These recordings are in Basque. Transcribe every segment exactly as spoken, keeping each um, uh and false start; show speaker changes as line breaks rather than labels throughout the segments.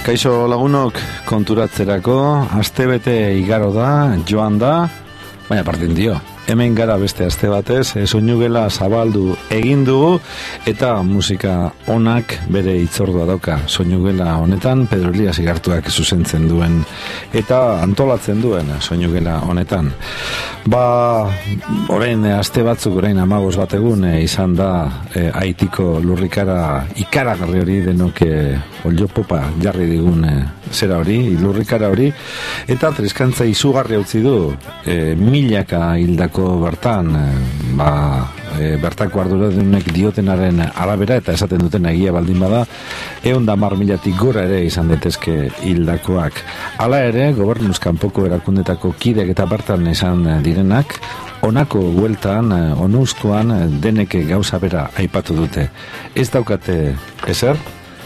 Kaixo lagunok, konturatzerako astebete igaro da, joan da, baina partin dio. Hemen gara beste aste batez, soinugela zabaldu egin dugu eta musika onak bere itzordua dauka. Soinugela honetan Pedro Elias Igartuak zuzentzen duen eta antolatzen duen soinugela honetan. Ba, orain aste batzuk, orain amabos bat egun e, izan da e, Haitiko lurrikara ikaragarri hori denok e, olio popa jarri digun e, zera hori, lurrikara hori, eta triskantza izugarri utzi du e, milaka hildako bertan, ba, e, bertako arduradunek diotenaren arabera eta esaten duten egia baldin bada, ehun eta hamar milatik gora ere izan daitezke hildakoak. Hala ere, gobernuz kanpoko erakundetako kideak eta bertan izan direnak, honako bueltan, onuzkoan denek gauza bera aipatu dute. Ez daukate ezer,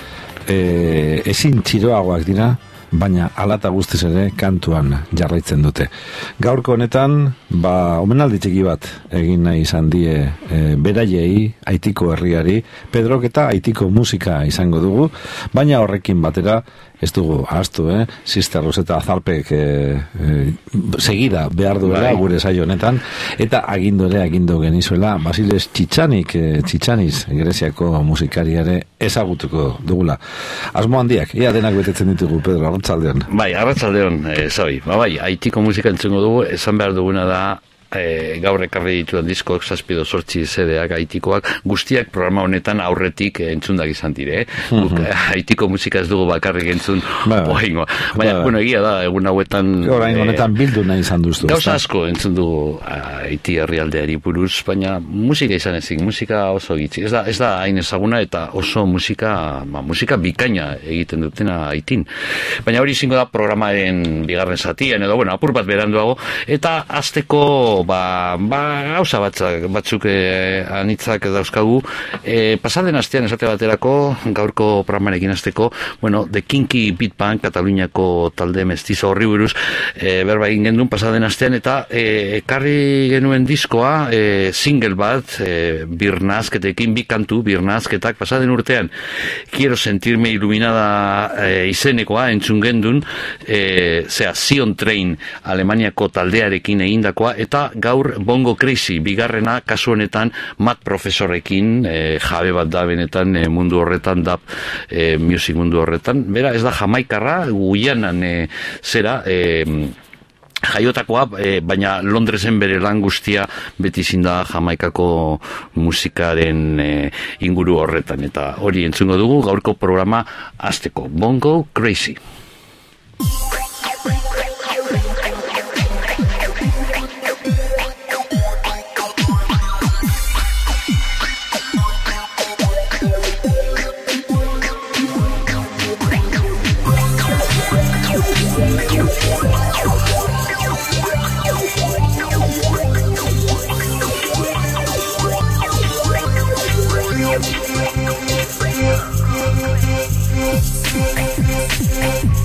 e, ezin txiroagoak dira, baina alata guztiz ere kantuan jarraitzen dute. Gaurko honetan, ba, omenaldi txiki bat egin nahi izan die e, beraiei, Haitiko herriari, Pedrok eta Haitiko musika izango dugu, baina horrekin batera, ez dugu ahaztu, eh? Sister Rosetta Azalpek e, e, segida behar duela gure saio honetan, eta agindu ere agindu genizuela Basiles Txitxanik, e, Txitxaniz, Greziako musikariare ezagutuko dugula. Asmo handiak, ia denak betetzen ditugu, Pedro, arratsaldeon.
Bai, arratsaldeon, e, zabi, ba, bai, Haitiko musika entzungo dugu, esan behar duguna da, E, gaur ekarri dituan diskoak zazpido sortzi zedeak Haitikoak guztiak programa honetan aurretik entzundak izan dire, eh? Mm-hmm. Haitiko musika ez dugu bakarrik entzun oaingoa. Baina, bueno, egia da, egun hauetan
orain honetan bildu nahi izan duztu.
Gauza asko entzun dugu Haiti herrialdeari buruz, baina musika izan ezik, musika oso gitzi. Ez da, ez da hain ezaguna eta oso musika, ba, musika bikaina egiten dutena Haitin. Baina hori izango da programaren bigarren zatian, edo, bueno, apur bat beranduago, eta azteko ba, ba gauza batzak, batzuk e, anitzak dauzkagu. E, pasaden astean esate baterako, gaurko programarekin hasteko, bueno, The Kinky Beat Band, Kataluniako talde mestizo horri buruz, e, berba egin gendun pasaden astean, eta e, ekarri genuen diskoa, e, single bat, e, birnazketekin, bi kantu, birnazketak, pasaden urtean, Quiero sentirme iluminada e, izenekoa, entzun gendun, e, zera, Zion Train, Alemaniako taldearekin egindakoa, eta gaur Bongo Crazy, bigarrena kasu honetan Matt profesorekin, e, jabe bat da benetan e, mundu horretan, da e, music mundu horretan, bera ez da Jamaikarra, Guyanan e, zera, e, jaiotakoa, e, baina Londresen bere lan guztia beti zinda Jamaikako musikaren e, inguru horretan, eta hori entzungo dugu gaurko programa hasteko. Bongo Crazy.
We'll be right back.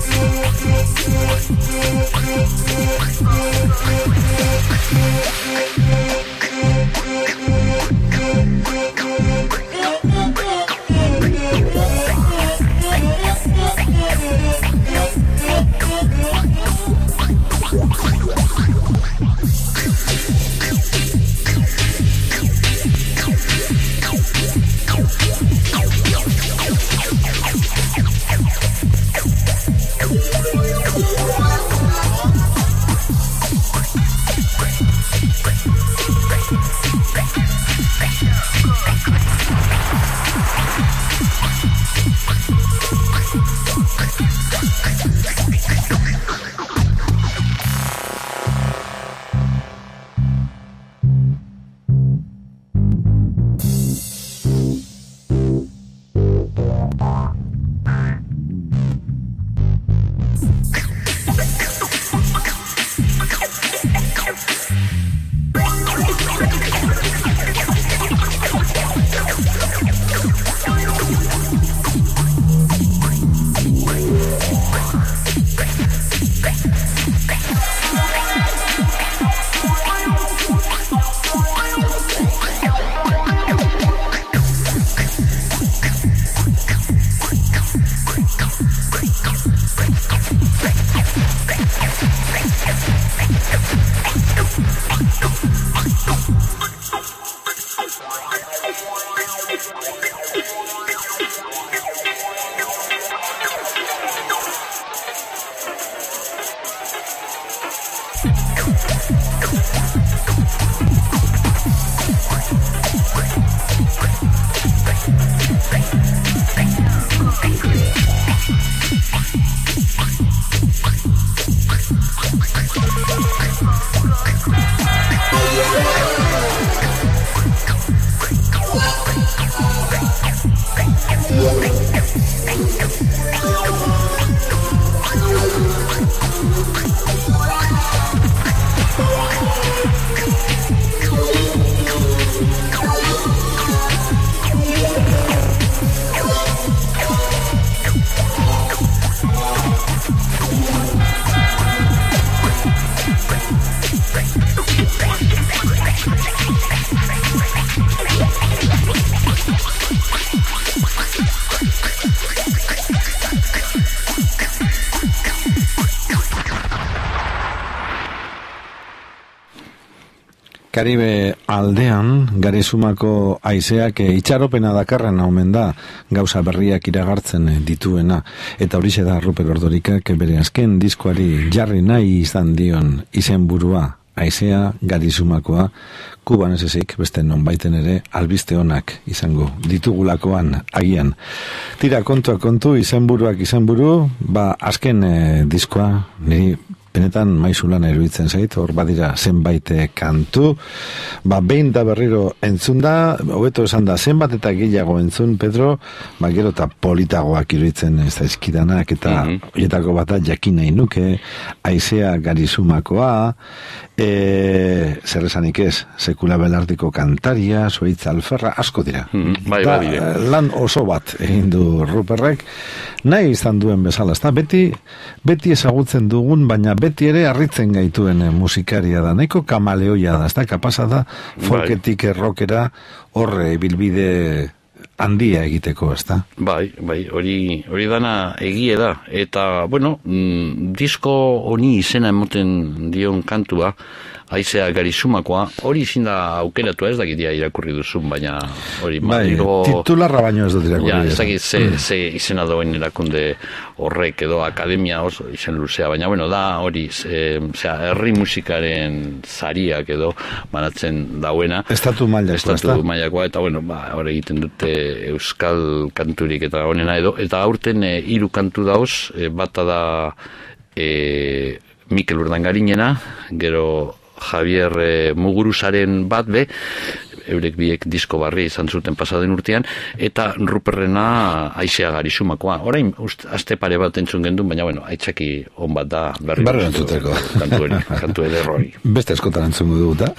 Karibe aldean, Garizumako haizeak itxaropena dakarren omen da gauza berriak iragartzen dituena. Eta horixe da Ruper Ordorikak bere azken diskoari jarri nahi izan dion izenburua, haizea Garizumakoa, Kuban ez ezik, beste non baiten ere albiste onak izango ditugulakoan agian. Tira kontua kontu, izenburuak izenburu, ba azken eh, diskoa niri benetan maizulan eruditzen zait, hor badira zenbait kantu, ba behin da berriro entzun da, hobeto esan da zenbat eta gehiago entzun, Pedro, ba gero eta politagoak iruditzen ez da eskidanak, eta horietako mm-hmm. bat jakin nahi nuke, haizea Garizumakoa, e, zer esanik ez, Sekula Belardiko kantaria, Zuaitz Alferra, asko dira.
Mm-hmm. Bai,
da,
bai,
lan oso bat egin du Ruperrek, nahi izan duen bezala, ezta? Beti, beti ezagutzen dugun, baina beti ere harritzen gaituen musikaria da, nahiko kamaleoia da, ezta? Kapasa da, folketik rockera horre bilbide handia egiteko, ezta?
Bai, bai, hori hori dana egie da, eta, bueno, mm, disko honi izena emoten dion kantua, haizea Garizumakoa, hori izin da aukeratu, ez dakitia irakurri duzun, baina hori...
Bai,
madrigo,
titularra baino ez dut irakurri.
Ja, ez dakit ze, mm. ze izena dauen erakunde horrek edo akademia oso izen luzea, baina bueno, da hori, ze, zera, herri musikaren zariak edo banatzen dauena.
Estatu mailakoa,
Estatu mailakoa, eta bueno, ba, hori egiten dute euskal kanturik eta honena edo, eta aurten e, hiru kantu dauz, e, bata da e, Mikel Urdangarinena, gero Javier e, Muguruzaren bat be, eurek biek disko barri izan zuten pasaden urtean, eta Ruperrena haizea Garizumakoa. Orain, aste pare bat entzun gendun, baina bueno, aitzaki on bat da berri.
Barri entzuteko.
Kantu, kantu ederroi.
Beste eskotan entzun dugu, da?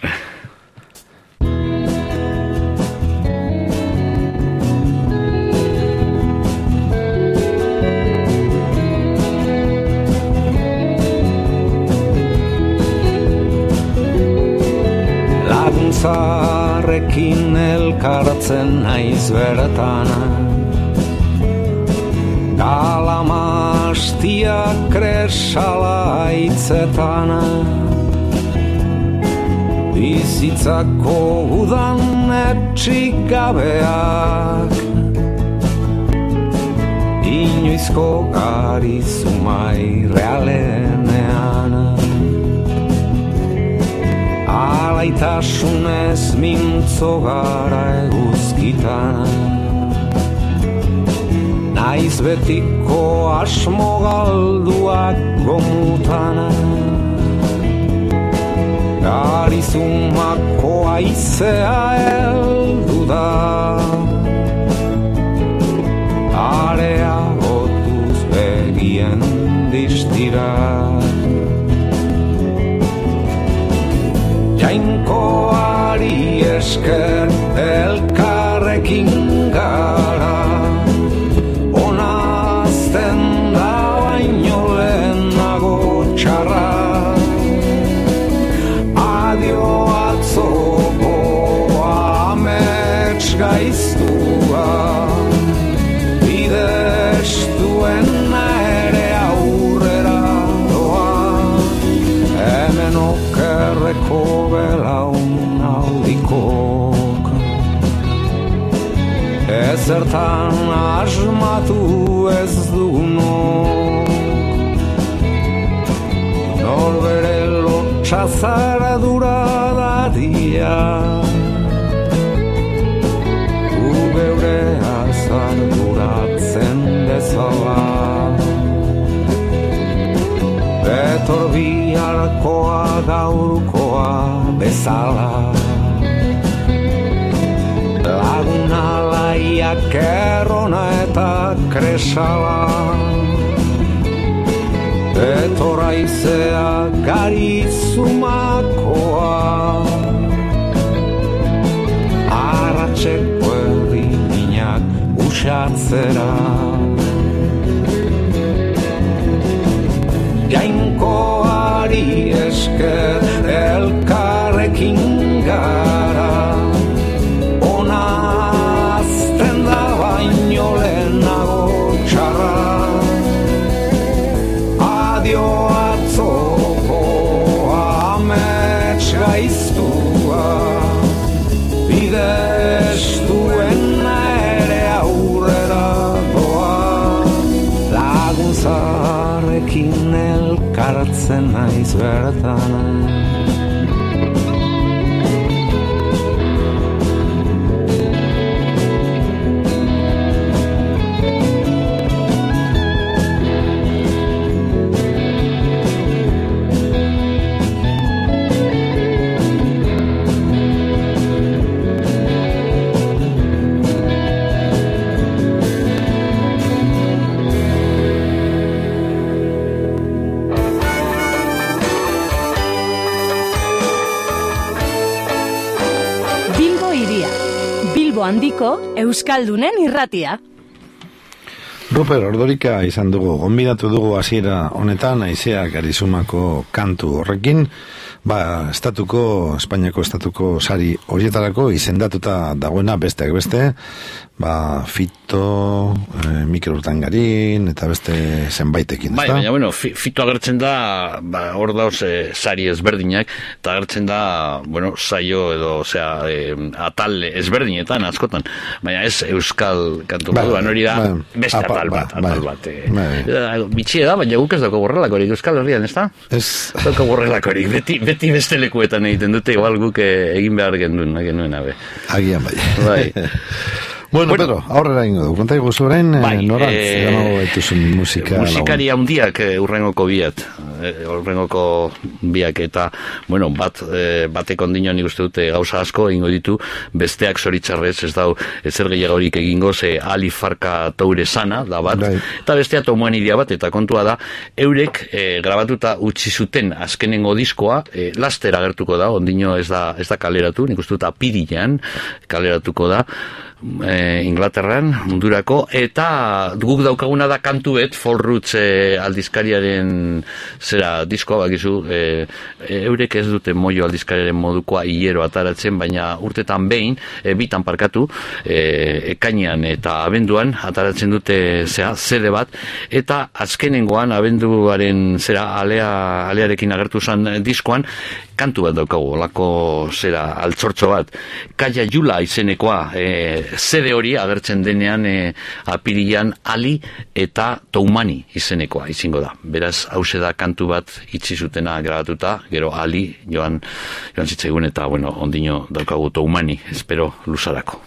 Zarrekin elkartzen naiz bertan, Galamastiak kresala hitzetan, bizitzako udan etxik gabeak, inoizko Garizumai realenean. Alaitasunez mintzo gara eguzkitan, naiz betiko asmo galduak gomutan, Garizumako haizea heldu da, areagotuz begien distira. Jainkoari esker elkarrekin gara, onazten da baino lehenago txarra. Adio atzoko amets gaiztua, bidestuena ere aurrera doa, hemen okerreko belaun aldikok, ezertan asmatu ez dugunok, norbere lotxazara duradadia, ugeure azar duratzen bezala, betor biharkoa gaurkoa bezala, laguna laiak errona eta kresala, betor haizea Garizumakoa, arratxeko herri minak usatzera. Jainkoari esker elkarrekin gara, onazten da baino lehenago txarra. Adio atzoko amets gaiztu galtzen naiz bertan.
Handiko Euskaldunen irratia.
Ruper Ordorika izan dugu, gonbidatu dugu hasiera honetan, Haizeak Arizumako kantu horrekin, ba, estatuko, Espainiako estatuko sari horietarako izendatuta dagoena besteak beste, ba, Fito, eh, Mikel Urtangarin, eta beste zenbaitekin.
Bai, baina, bueno, Fito agertzen da, ba, hor dauz, eh, sari ezberdinak, eta agertzen da, bueno, saio edo, osea, eh, atal ezberdinetan, askotan, baina ez euskal kantu ba, moduan, hori da, ba, beste apa, atal bat, ba, atal ba, bat. Eh, ba, bitxie da, baina guk ez dauko borrelakorik euskal herrian, ez da? Ez. Dauko borrelakorik, beti, beti beste lekuetan egiten dute, igual guk eh, egin behar genduen, genuen, abe.
Agian bai. Bai. Bueno, bueno, Pedro, aurrera ingo du. Konta iguzu orain, bai, norantz, eh, gano etuzun musika.
Musikari handiak eh, urrengoko biat, eh, urrengoko biak eta, bueno, bat, eh, batek ondino nik uste dute gauza asko egingo ditu, besteak zoritzarrez, ez dau, ezer gehiagorik egingo, ze Ali Farka Toure Sana, da bat, right. Eta bestea Tomuan idia bat, eta kontua da, eurek eh, grabatuta utzi zuten azkenengo diskoa, eh, laster agertuko da, ondino ez da, ez da kaleratu, nik uste dut apirilean kaleratuko da, E, Inglaterran, mundurako, eta guk daukaguna da kantuet, Folk Roots e, aldizkariaren zera diskoa, bakizu, e, e, eurek ez dute moio aldizkariaren modukoa hilero ataratzen, baina urtetan behin, e, bitan parkatu, e, ekainean eta abenduan ataratzen dute zera, zede bat, eta azkenengoan abenduaren zera alea, alearekin agertu zen diskoan, kantu bat daukagu, olako zera altzortzo bat, Kaia Jula izenekoa, e, zede hori agertzen denean e, apirilan Ali eta Toumani izenekoa izingo da. Beraz, hause da kantu bat itzi zutena grabatuta, gero Ali joan, joan zitzaigun eta, bueno, ondino daukagu Toumani, espero luzarako.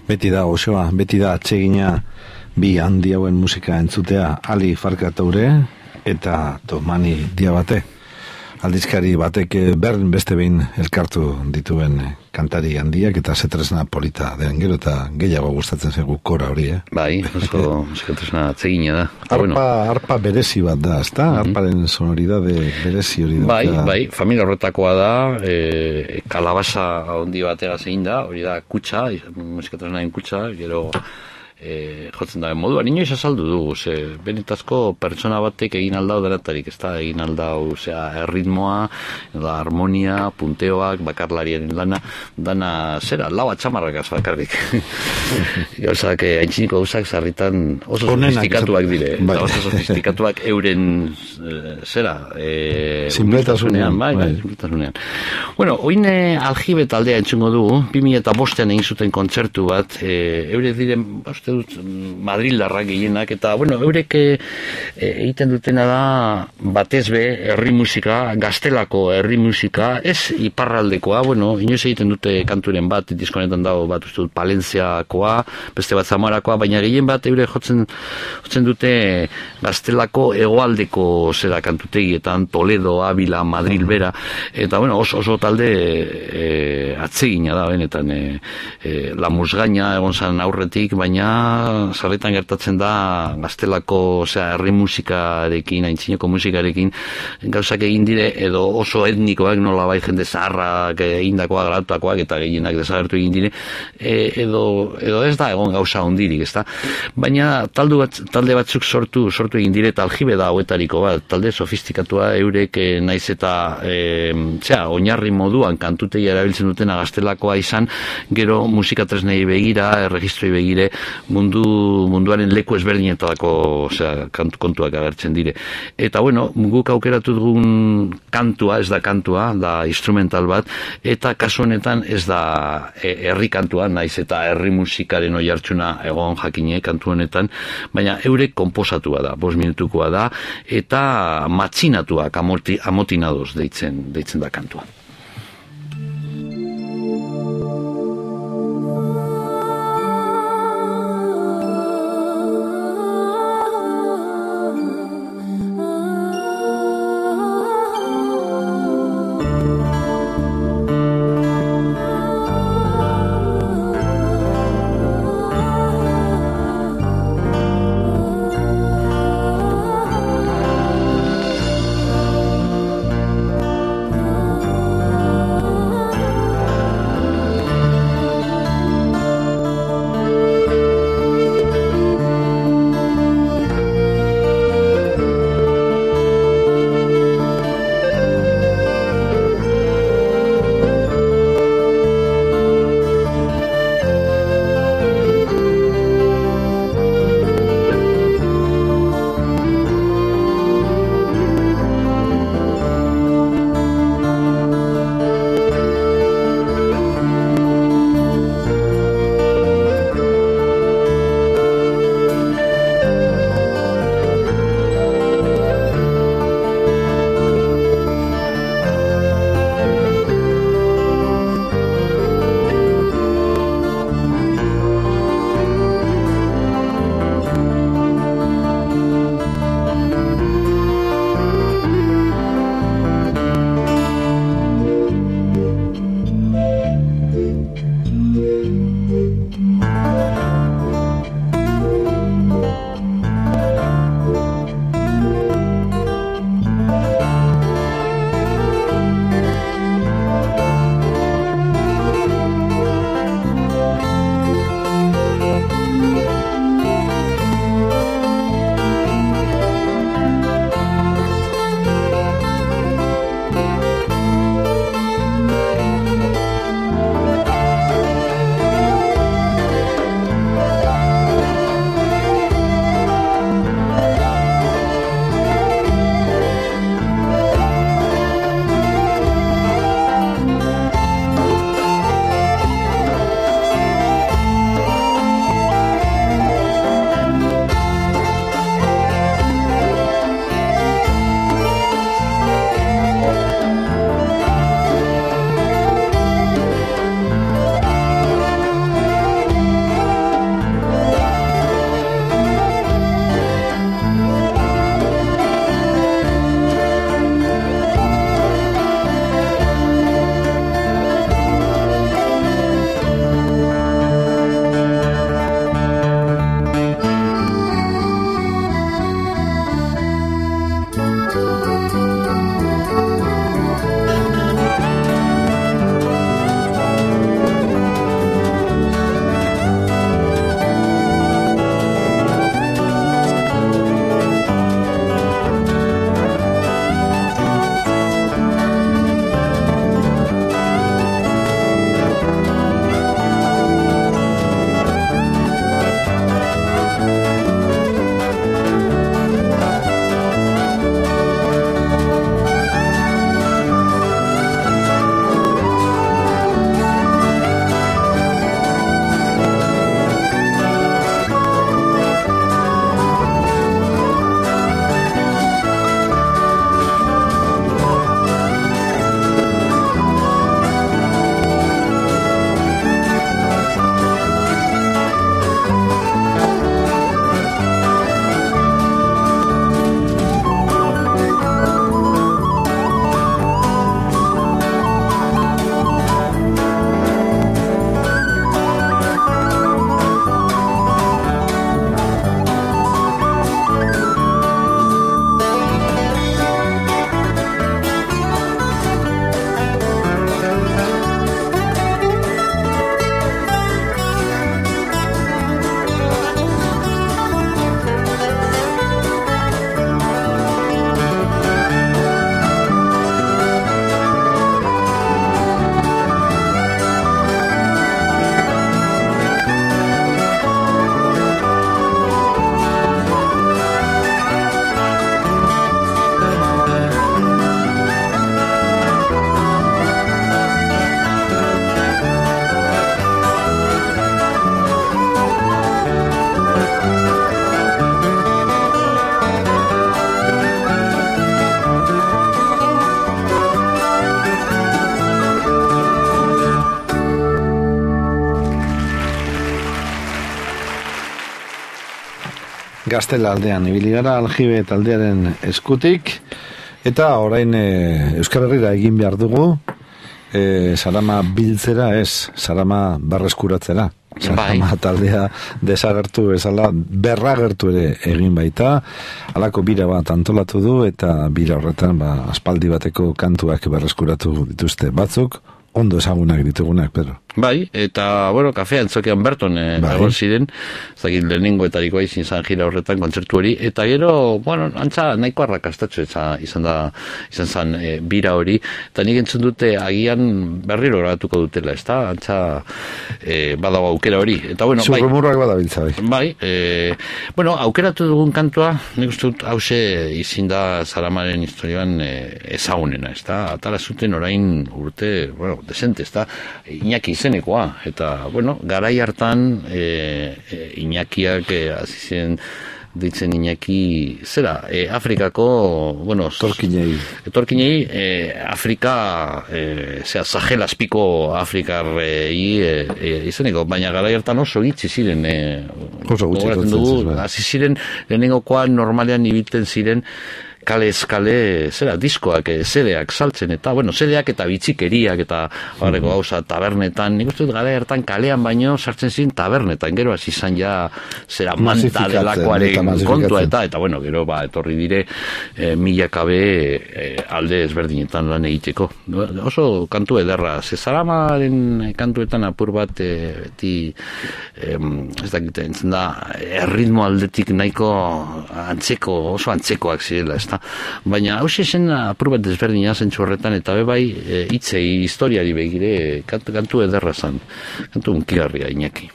Beti da osoa, beti da atsegina bi handi hauen musika entzutea, Ali Farka Toure eta Tomani Diabate. Aldizkari batek berdin beste behin elkartu dituen kantari handiak eta zetresna polita den gero eta gehiago gustatzen zaigu kora hori, eh?
Bai, oso zetresna atsegina da.
Arpa, bueno. arpa berezi bat da, ezta? Mm-hmm. Arparen sonoridade berezi hori da.
Bai, bai, familia horretakoa da, e, kalabasa handi batera zein da, hori da kutsa, musikatresnaen kutsa, gero E, jotzen da moduan, inoiz azaldu dugu, ze benetazko pertsona batek egin aldau deratarik, ez da, egin aldau, zera, erritmoa, da, harmonia, punteoak, bakarlarien lana, dana, zera, lau atxamarrak az bakarrik. Gauzak, haintziniko gauzak zarritan oso sofistikatuak dire, bai. Oso sofistikatuak euren, e, zera, e,
simpletasunean,
bai, bai, simpletasunean. Bueno, oine aljibe taldea entzungo dugu, bi mila eta bostean egin zuten kontzertu bat, e, eure diren, uste dut, Madrildarrak gehienak, eta, bueno, eurek egiten dutena da batez be, herri musika, gaztelako herri musika, ez iparraldekoa, bueno, inoiz egiten dute kanturen bat, diskonetan dago bat, uste dut, Palentziakoa, beste bat Zamorakoa, baina gehien bat eure jotzen, jotzen dute gaztelako hegoaldeko zera kantutegietan, Toledo, Avila, Madril bera, eta, bueno, oso, oso talde e, atsegina da, benetan, e, e, la musgaina egon zan aurretik, baina sarritan gertatzen da gaztelako, osea, herri musikarekin, aintzineko musikarekin gauzak egin dire, edo oso etnikoak, nola bai jende zaharrak egindakoak, garatuakoak, eta gehienak desagertu egin dire, e, edo, edo ez da egon gauza hondirik, ez da? Baina taldu bat, talde batzuk sortu sortu egin dire, eta aljibe da hauetariko bat, talde sofistikatua eurek e, naiz eta e, zera, oinarri moduan kantutegi erabiltzen dutena gaztelakoa izan, gero musikatresnei begira, erregistroi begire, mundu munduaren leku ezberdinetako, osea, kantu kontuak agertzen dire. Eta bueno, guk aukeratu dugun kantua, ez da kantua, da instrumental bat, eta kasu honetan ez da herri kantua, naiz eta herri musikaren oihartzuna egon jakine kantu honetan, baina eurek konposatua da, bost minutukoa da, eta matxinatuak, amoti, amotinados deitzen, deitzen da kantua.
Gaztela aldean, ibili gara Aljibe taldearen eskutik, eta orain e, Euskal Herrira egin behar dugu, e, Sarama biltzera ez, Sarama berreskuratzera. Sarama bai. Taldea desagertu bezala, berragertu ere egin baita, halako bira bat antolatu du, eta bira horretan ba, aspaldi bateko kantuak berreskuratu dituzte batzuk, ondo ezagunak ditugunak, Pedro.
Bai, eta, bueno, kafea entzokean berton eh, bai. Egon ziren, zakit lehenengo etariko izin zan gira horretan kontzertu hori, eta gero, bueno, antza nahiko arrakastatxo izan da, izan zan e, bira hori, eta nik entzun dute agian berriro grabatuko dutela, ez da, antza e, badago aukera hori, eta bueno, bai.
Zurrumurrak badabiltza, bai.
Bai, e, bueno, aukeratu dugun kantua, nik uste dut hause izin da Saramaren historioan e, ezagunena, ez da, atala zuten orain urte, bueno, desente, ez da, Iñaki izenekoa, eta, bueno, garai hartan e, e, Iñakiak e, azizen ditzen Iñaki, zera, e, Afrikako, bueno,
Torkinei.
Torkinei, e, Afrika, e, zera, Sahel azpiko Afrikarrei e, e, izeneko, baina garai hartan oso gitzi ziren, e,
oso gutxi
dugu, hasi ziren, lehenengokoan normalean ibiltzen ziren, kale eskale, zera, diskoak, zedeak saltzen, eta, bueno, zedeak eta bitxikeriak, eta horreko gauza tabernetan, nik uste dut gara hartan kalean baino sartzen ziren tabernetan, gero hasi izan ja, zera, manta delakoaren kontua, eta, eta, bueno, gero, ba, etorri dire, e, milakabe e, alde ezberdinetan lan egiteko. Oso kantu ederra, ze Saramaren kantuetan apur bat, e, beti, e, ez dakit, entzen da, erritmo aldetik nahiko antzeko, oso antzekoak zirela, ez da. Baina hausia zen apur bat desberdina zentzu horretan, eta bebai e, hitzei historiari begire kantu, kantu ederra zan, kantu unkigarria Iñaki.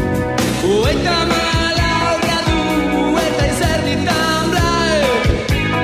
Eta mala aurra du eta izerditan blai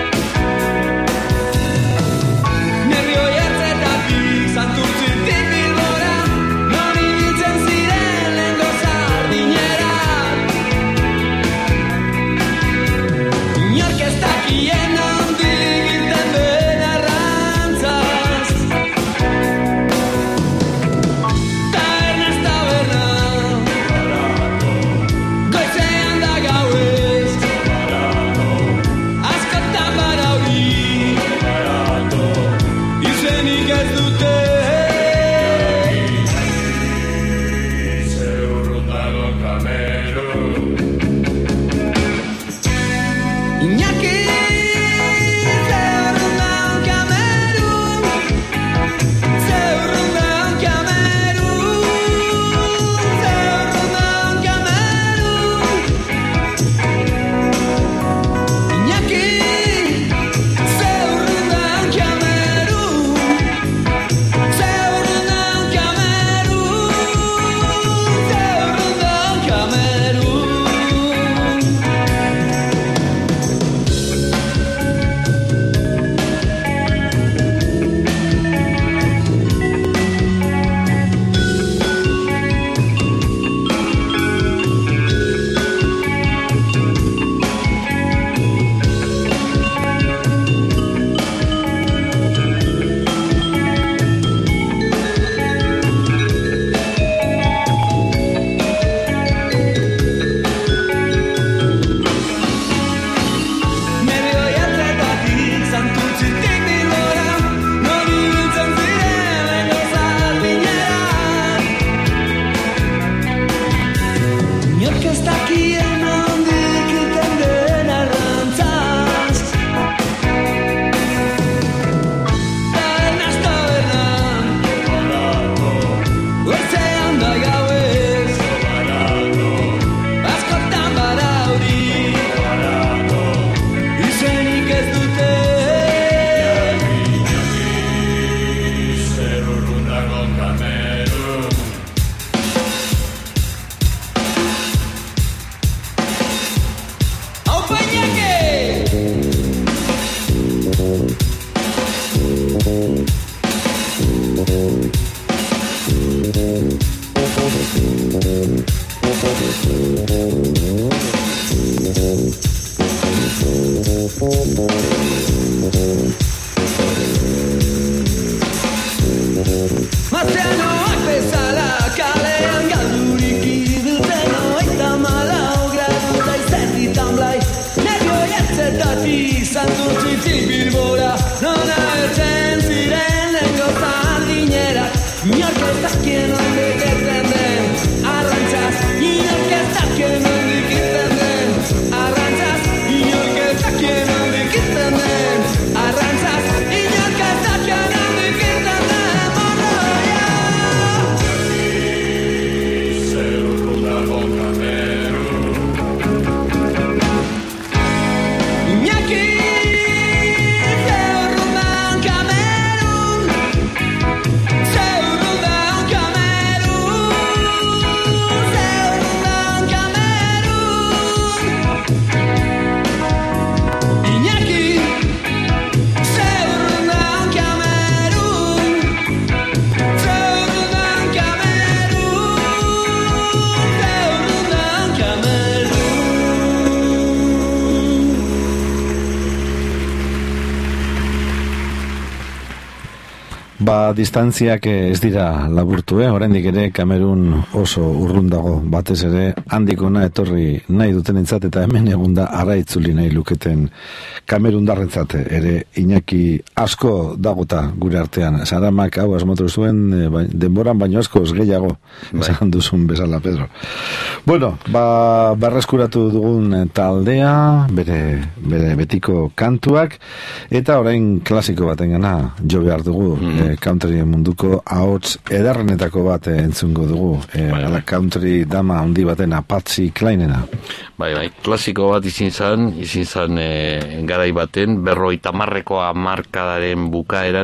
ba, distantziak ez dira laburtu, eh? Oraindik ere Kamerun oso urrun dago, batez ere handikona etorri nahi dutenentzat eta hemen egunda arraitzuli nahi luketen Kamerundarrentzat ere Iñaki asko dagota gure artean. Saramak hau asmatu zuen denboran baino asko gehiago, esan duzun bezala, Pedro. Bueno, ba, berreskuratu dugun taldea, bere, bere betiko kantuak, eta orain klasiko baten gana jo behar dugu, mm. eh, country munduko ahots ederrenetako bat eh, entzungo dugu, eh, bai, bai. Country dama handi baten Patsy Clinena.
Bai, bai, klasiko bat izin zan, izin zan e, garai baten, berroita marreko amarkadaren bukaeran,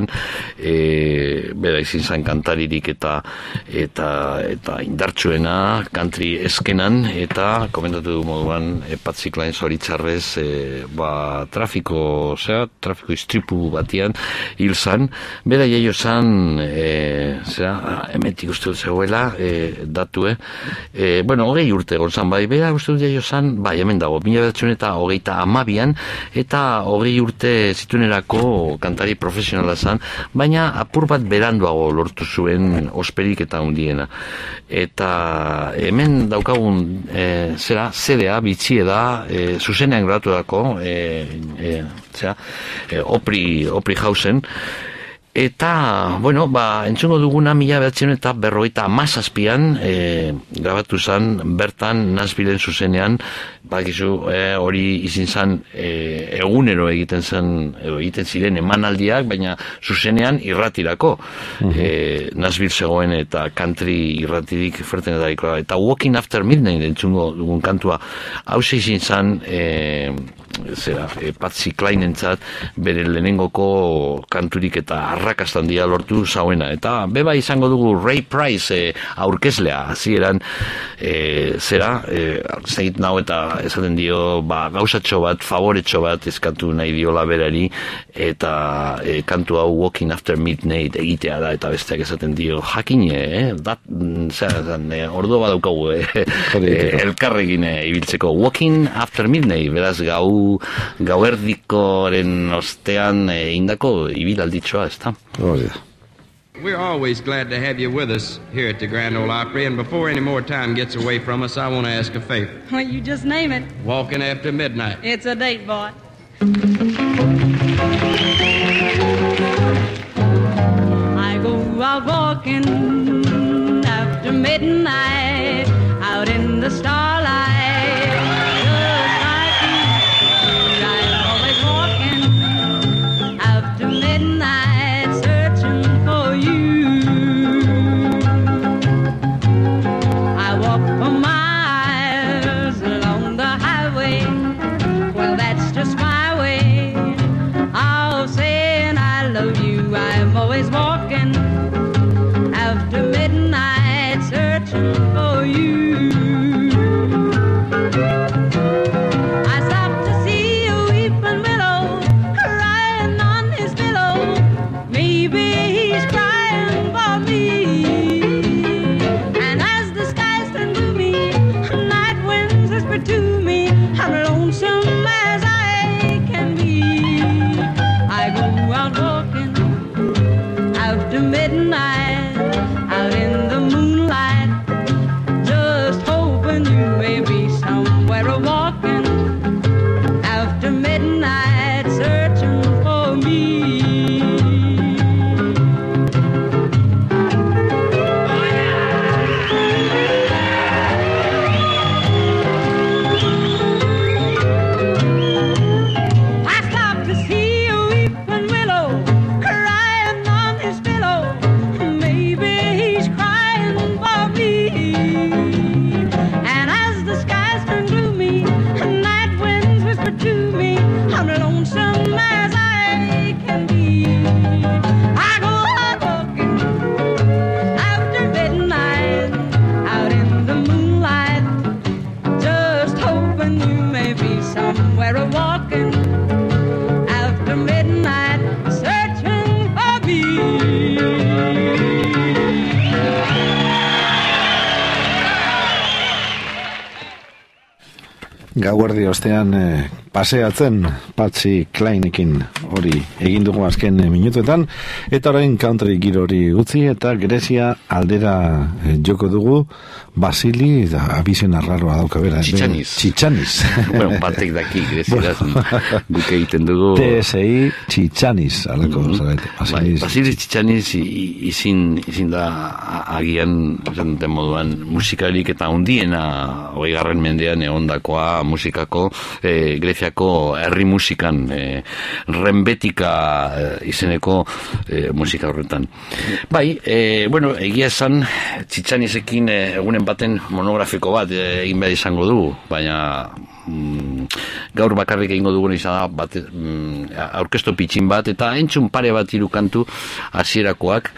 e, bera izin zan kantaririk eta eta eta indartsuena, country eskenan, eta komentatu du moduan, e, Patsy Cline zoritxarrez, e, ba, trafiko, zera, trafiko istripu batian, hil zan, bera jaio zan, e, zera, emetik uste dut zegoela, e, datu, eh? E, bueno, hogei urte gontzan, bai, bera uste dut jaio zan, bai, hemen dago, mila bederatzen eta hogeita amabian, eta hogei urte zituenerako kantari profesionala zan, baina apur bat beranduago lortu zuen osperik eta hundiena. Eta hemen daukagun, e, zera, zedea, bitxie da, e, zuzenean grabatu dako, e, e, zera, e, opri, opri hausen, eta, bueno, ba, entzungo duguna mila behatzen eta berrogeita amazazpian e, grabatu zan, bertan Nashvilleen zuzenean, bakizu hori e, izin zan e, egunero egiten zen, egiten ziren emanaldiak, baina zuzenean irratirako. Uh-huh. e, Nashville zegoen eta country irratirik fertenetariko. Eta Walking After Midnight entzungo dugun kantua, hause izin zan, e, zera, e, Patsy Clinentzat bere lehenengoko kanturik eta arrakastan dia lortu zauena. Eta beba izango dugu Ray Price e, aurkezlea, hasieran e, zera, e, zegit nau eta esaten dio, ba, gauzatxo bat, favoretxo bat eskatu nahi diola berari, eta e, kantu hau Walking After Midnight egitea da, eta besteak esaten dio, jakine, eh? Dat, zera, e, ordo bat daukagu, eh? e, elkarrekin e, ibiltzeko. Walking After Midnight, beraz gau, gauerdikoren ostean e, indako ibilalditxoa, ez da?
Oh, yeah.
We're always glad to have you with us here at the Grand Ole Opry, and before any more time gets away from us, I want to ask a favor.
Well, you just name it.
Walking After Midnight.
It's a date, boy. I go out walking after midnight, out in the starlight.
Gauerdi ostean eh, paseatzen Patsy Clyneekin hori egin dugu azken minutuetan, eta orain country girori utzi eta Grezia aldera eh, joko dugu. Basili, da, abizena raroa dauka bera.
Txitxaniz.
Txitxaniz.
Bueno, batek daki, grezieraz, guk egiten dugu.
T S I Txitxaniz, alako, mm -hmm.
Basili Txitxaniz izin, izin da agian, duten moduan, musikarik eta hundiena, hogei garren mendean egondakoa musikako, e, Greziako herri musikan, e, renbetika e, izeneko e, musika horretan. Bai, e, bueno, egia esan, Txitxanizekin e, egunen baten monografiko bat egin behar izango dugu, baina mm, gaur bakarrik egingo dugun izan da bat, mm, aurkezto pitxin bat eta entzun pare bat irukantu hasierakoak.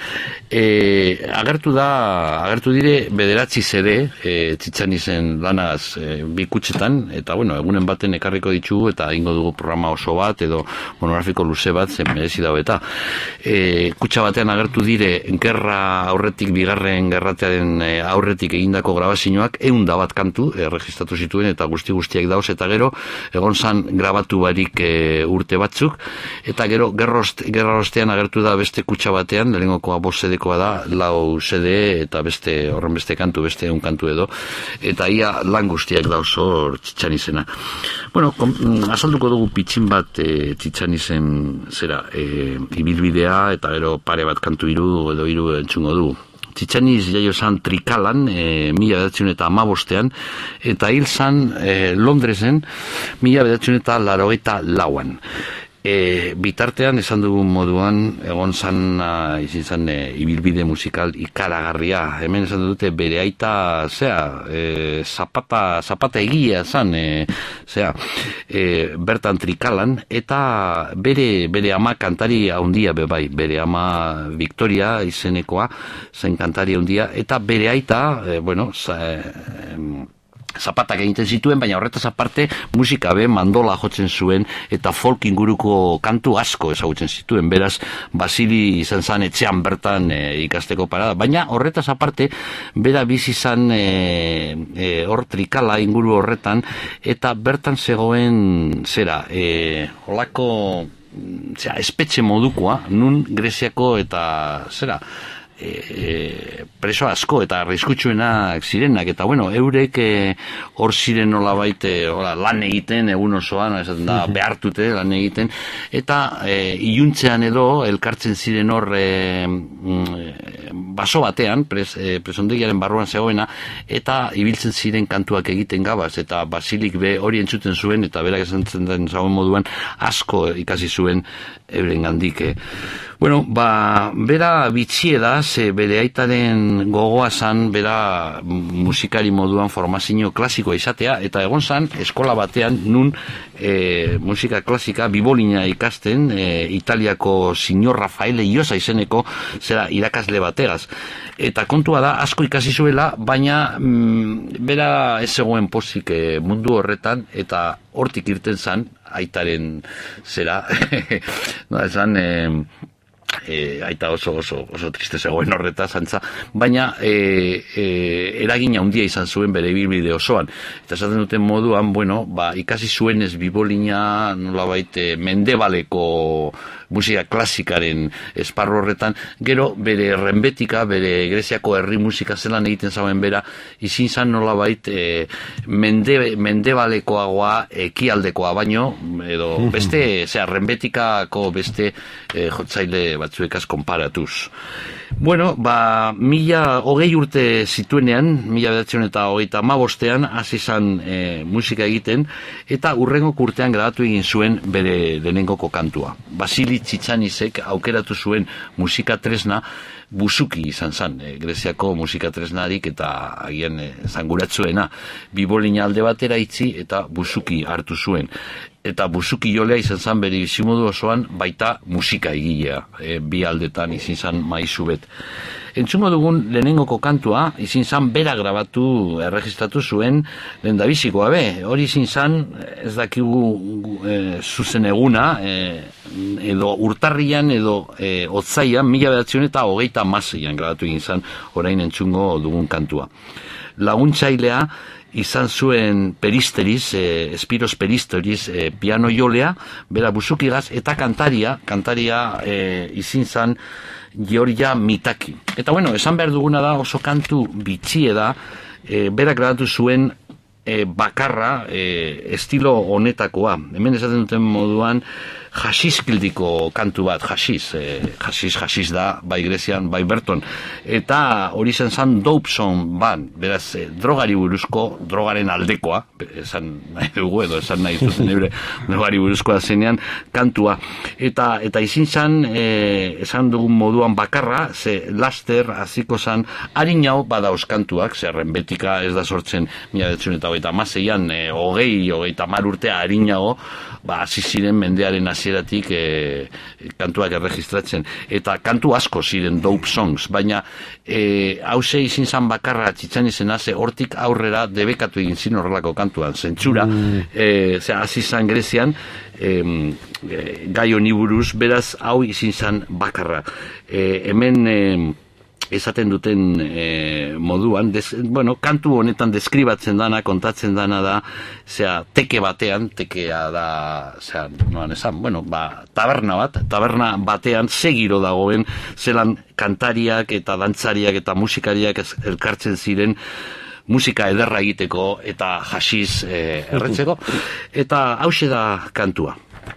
E, agertu da, agertu dire bederatzi zede e, Txitxanizen lanaz e, bikutxetan, eta bueno, egunen baten ekarriko ditugu eta egingo dugu programa oso bat edo monografiko luze bat zen merezi dago eta e, kutxa batean agertu dire gerra aurretik, bigarren gerratearen e, aurretik egindako grabazioak ehun da bat kantu e, registratu zituen eta guzti guztiak dauz, eta gero egon zan grabatu barik e, urte batzuk, eta gero gerra ostean agertu da beste kutxa batean, lehenengokoa bost zedekoa da, lau zede eta beste horren beste kantu, beste ehun kantu edo, eta ia lan guztiak dauz hor Txitxanizena. Bueno, kom, azalduko dugu pitxin bat e, Txitxanizen zera, e, ibilbidea, eta gero pare bat kantu hiru edo hiru entzungo dugu. Txitxaniz jaio zan Trikalan, e, mila bederatzen eta amabostean, eta hil zan e, Londresen, mila bederatzen eta larogeita lauan. E, bitartean, esan dugun moduan, egon zan, uh, izin zan, e, ibilbide musikal ikaragarria. Hemen esan dute bere aita, zera, e, zapata, zapata egia zan, e, zera, e, bertan Trikalan, eta bere, bere ama kantari handia bebai, bere ama Victoria izenekoa, zen kantari handia, eta bere aita, e, bueno, za, e, zapatak egiten zituen, baina horretaz aparte musika be, mandola jotzen zuen eta folk inguruko kantu asko ezagutzen zituen, beraz Basili izan zan etxean bertan e, ikasteko parada, baina horretaz aparte bera bizi zan e, e, hor Trikala inguru horretan, eta bertan zegoen zera, e, olako zera, espetxe modukoa, nun Greziako eta zera, E, e, preso asko eta arriskutsuenak zirenak, eta bueno, eurek hor e, ziren nola baite hola, lan egiten egun osoan, esaten da behartute lan egiten, eta e, iluntzean edo elkartzen ziren hor e, baso batean, pres, e, presondegiaren barruan zegoena, eta ibiltzen ziren kantuak egiten gabaz, eta Basilik be hori entzuten zuen, eta berak esan den zauen moduan asko ikasi zuen euren gandik. E. Bueno, ba, bera bitxie da, ze bere aitaren gogoa zan, bera musikari moduan formazio klasikoa izatea, eta egon zan eskola batean nun e, musika klasika bibolina ikasten, e, Italiako Signor Rafaele Iosa izeneko zera irakasle bategaz. Eta kontua da, asko ikasi zuela, baina mm, bera ez zegoen pozik e, mundu horretan, eta hortik irten zan, aitaren zera, no, esan... E, E, aita oso oso oso triste zegoen horreta zantza, baina e, e, eragina handia izan zuen bere ibilbide osoan, eta esaten duten moduan, bueno, ba, ikasi zuenez bibolina nolabait e, mendebaleko musika klasikaren esparru horretan, gero bere renbetika, bere Greziako herri musika zelan egiten zauen bera, izin zan nolabait e, mende, mendebalekoagoa ekialdekoa baino, edo beste, zera, renbetikako beste e, jotzaile batzuekaz konparatuz. Bueno, ba, mila hogei urte zituenean, mila bederatzen eta hogeita hamabostean, hasi zan e, musika egiten, eta urrengo urtean grabatu egin zuen bere lehenengoko kantua. Basili Txitxanizek aukeratu zuen musika tresna buzuki izan zan, e, Greziako musika tresnarik eta agian e, zanguratzuena. Bibolina alde batera itzi eta buzuki hartu zuen. Eta buzuki jolea izan zan bere bizimodu osoan baita musika egilea, e, bi aldetan izin zan maizu bet. Entzungo dugun lehenengoko kantua, izin zan bera grabatu, erregistratu zuen lehendabizikoa be. Hori izin zan, ez dakigu e, zuzen eguna, e, edo urtarrian edo e, otzaian, mila bederatzen eta hogeita hamaseian grabatu egin zan orain entzungo dugun kantua. laguntzailea izan zuen Peristeriz, eh, Espiros Peristeriz, eh, piano jolea, bera busukigaz, eta kantaria, kantaria eh, izin zan Georgia Mitaki. Eta bueno, esan behar duguna da, oso kantu bitxie da, eh, berak grabatu zuen eh, bakarra, eh, estilo honetakoa. Hemen esaten duten moduan, jasiskildiko kantu bat, jasis, eh, jasis, jasis da, bai Grezian, bai Berton. Eta hori zen zan dope song ban, beraz, eh, drogari buruzko, drogaren aldekoa, esan nahi dugu edo, esan nahi zuten ebre, drogari buruzkoa zenean, kantua. Eta, eta izin zan, eh, esan dugun moduan bakarra, ze laster, aziko zan, harinau badauz kantuak, zerren betika ez da sortzen, mila betzen eta hogeita amaseian, eh, hogei, hogeita mar urtea harinau, ba, hasi ziren mendearen hasieratik e, kantuak erregistratzen. Eta kantu asko ziren dope songs, baina e, hause izin zan bakarra txitzan izena, ze hortik aurrera debekatu egin zin horrelako kantuan, zentsura, mm. e, ze hasi zan Grezian, e, e, gai honi buruz, beraz, hau izin zan bakarra. E, hemen... E, esaten duten e, moduan, des, bueno, kantu honetan deskribatzen dana, kontatzen dana da, zera, teke batean, tekea da, zera, noan esan, bueno, ba, taberna bat, taberna batean segiro dagoen, zelan kantariak eta dantzariak eta musikariak elkartzen ziren, musika ederra egiteko eta jasiz e, erretzeko, eta hause da kantua.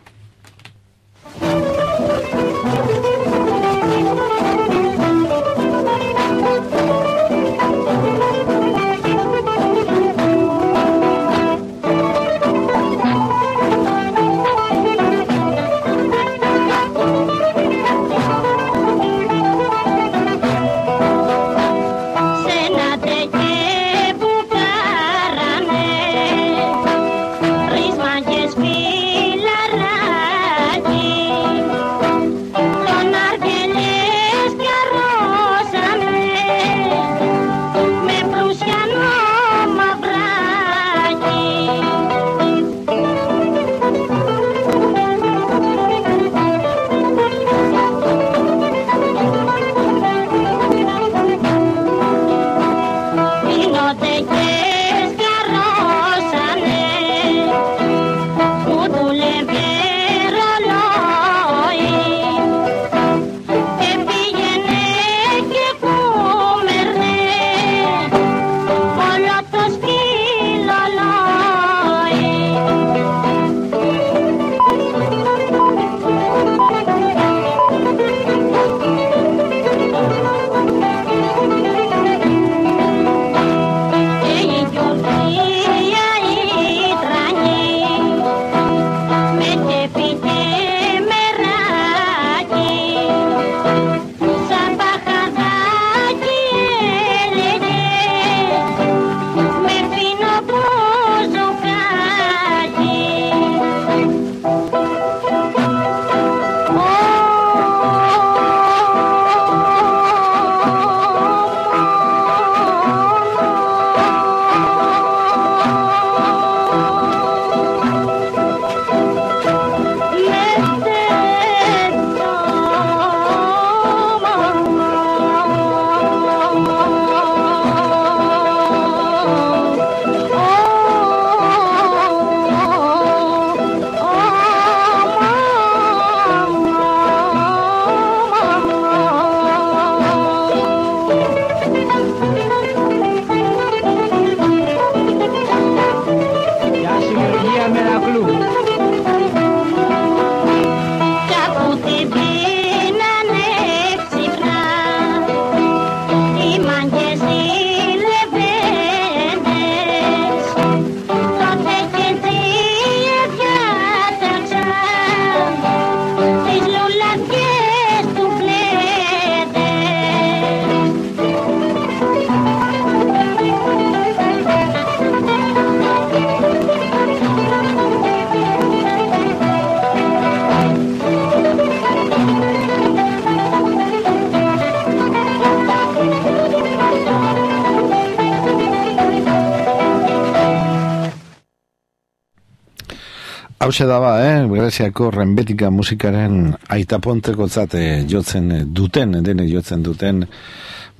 Hauxe daba, eh? Greziako renbetika musikaren aitaponteko zate jotzen duten, dene jotzen duten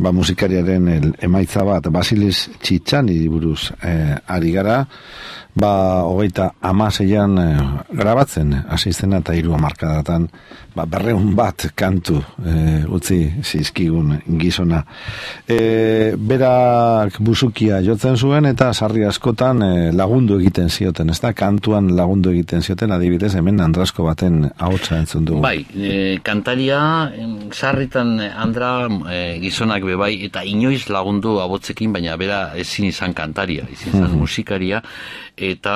ba, musikariaren el, emaitza bat, Basilis Txitxani buruz eh, ari gara, ba, hogeita hamaseian eh, grabatzen, asizena eta hiru hamarkadatan, ba, berreun bat kantu eh, utzi zizkigun gizona. E, berak buzukia jotzen zuen eta sarri askotan eh, lagundu egiten zioten, ez da? Kantuan lagundu egiten zioten, adibidez, hemen Andrasko baten ahotsa entzun dugu.
Bai, e, kantaria, sarritan Andra e, gizonak bebai, eta inoiz lagundu abotzekin, baina bera ezin izan kantaria, ezin izan mm-hmm. musikaria, eta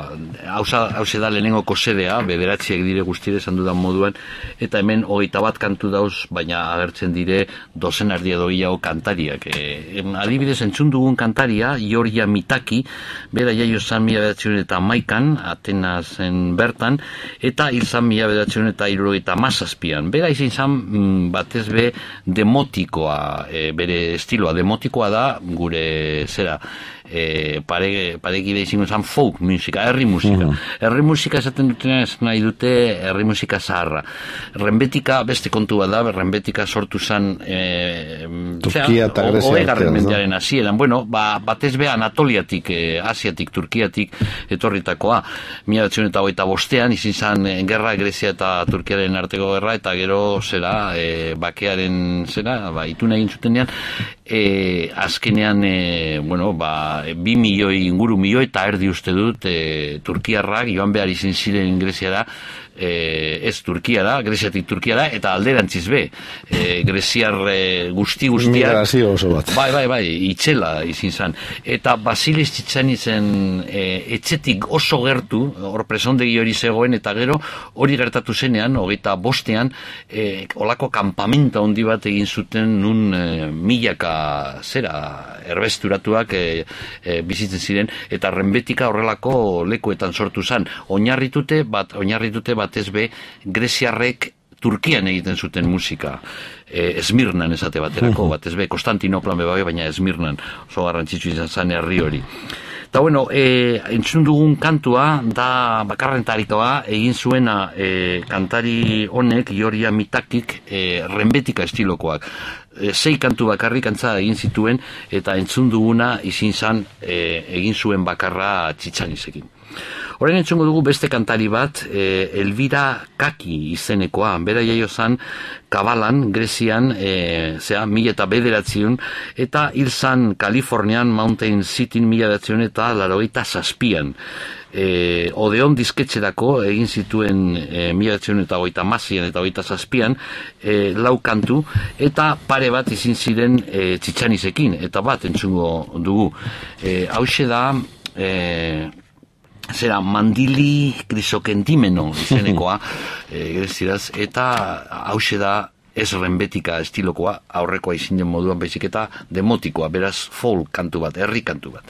hauze da lehenengo kosedea, bederatziak dire guztire esan dudan moduan, eta hemen hogeita bat kantu dauz, baina agertzen dire dozen ardia doiago kantariak. E, adibidez entzun dugun kantaria, Giorgia Mitaki, bera jaio zan mila bederatzion eta maikan, Atenasen bertan, eta hil zan mila bederatzion eta hirurogeita mazazpian. Bera izin zan mm, batez be demotikoa, e, bere estiloa, demotikoa da gure zera, e, pare, parekide izango zan folk musika, herri musika. Uh-huh. Herri musika esaten dutena ez nahi dute herri musika zaharra. Renbetika beste kontu bat da, renbetika sortu zan e,
Turkia eta Grecia
oegarren mendearen hasieran, bueno, ba, batez be Anatoliatik, e, Asiatik, Turkiatik etorritakoa. Mila batzion eta hogeita bostean izin zan e, gerra Grezia eta Turkiaren arteko gerra, eta gero zera e, bakearen zera, ba, ituna egin zutenean, e, azkenean e, bueno, ba, bi milioi inguru milioi eta erdi uste dut e, Turkiarrak joan behar izin ziren Greziara, e, ez Turkiara, Greziatik Turkiara, eta alderantziz be, e, Greziar e, guzti guztiak
migrazio oso bat,
bai, bai, bai, itxela izin zan, eta Basilis Txitxani zen e, etxetik oso gertu, hor presondegi hori zegoen, eta gero hori gertatu zenean, hogeita bostean, e, olako kampamenta handi bat egin zuten nun e, milaka zera erbesturatuak e, e, bizitzen ziren, eta renbetika horrelako lekuetan sortu zan. Oinarritute bat, oinarritute batez be Greziarrek Turkian egiten zuten musika. E, Esmirnan esate baterako, batez be Konstantinoplan bebai, baina Esmirnan oso garrantzitsu izan zan herri hori. Eta bueno, e, entzun dugun kantua da bakarrentarikoa egin zuena e, kantari honek, Giorgia Mitakik, e, renbetika estilokoak. E, sei kantu bakarrik antza egin zituen, eta entzun duguna izin zan e, egin zuen bakarra Txitxanizekin. Horren entzungo dugu beste kantari bat, e, Elvira Kaki izenekoa, bera jaio zan Kabalan, Grezian, e, zera, mila eta bederatzion, eta hil zan Kalifornian, Mountain Cityn, mila bederatzion eta larogeita zazpian. E, Odeon disketxerako egin zituen e, mila bederatzion eta hogeita mazian eta hogeita zazpian, e, lau kantu, eta pare bat izin ziren e, Txitxanizekin, eta bat entzungo dugu. E, hauxe da... E, zera Mandili Krisokentimeno izenekoa e, greziraz, eta hause da ez renbetika estilokoa, aurrekoa izin den moduan baizik eta demotikoa, beraz folk kantu bat, herri kantu bat.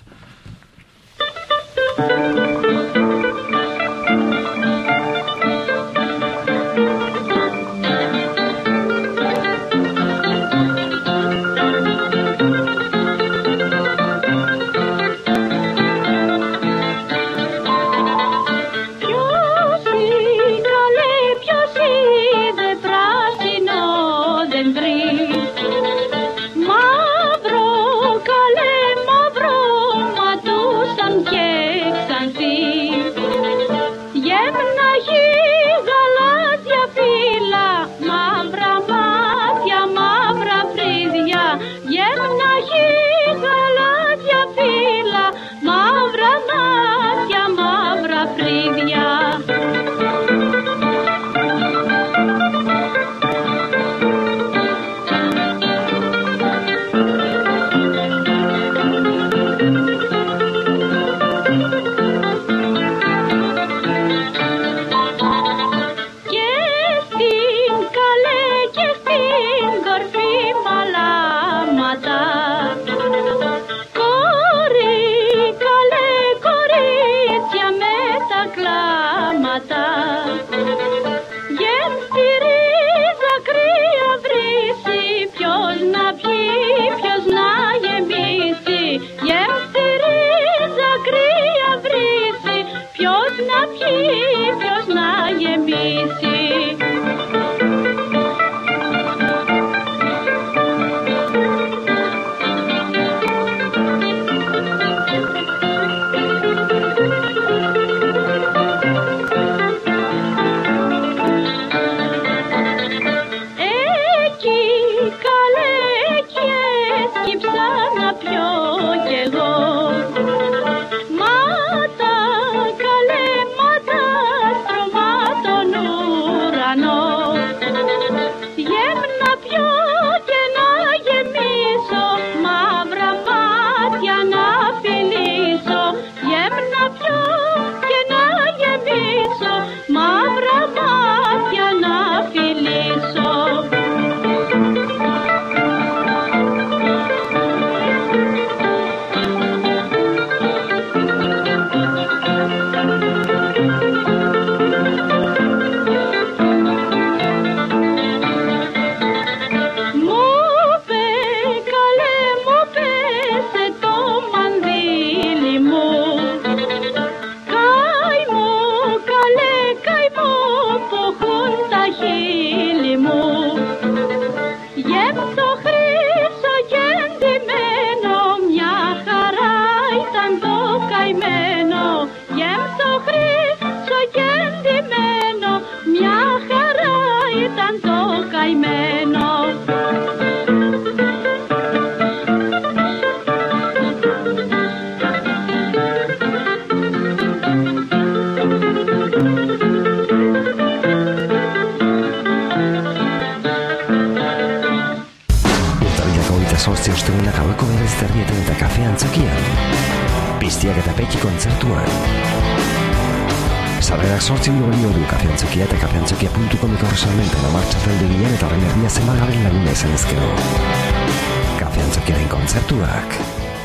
Zortzi ostegunak gaueko bederatziterrietan eta kafe antzokian. Piztiak eta peki kontzertuan. Sarrerak zortzi euro balio du kafe antzokia eta kafe antzokia puntu comeko resalmenten amartxatalde ginen eta horren erdia zenbagaren laguna izan ezkero. Kafe antzokiaren kontzertuak.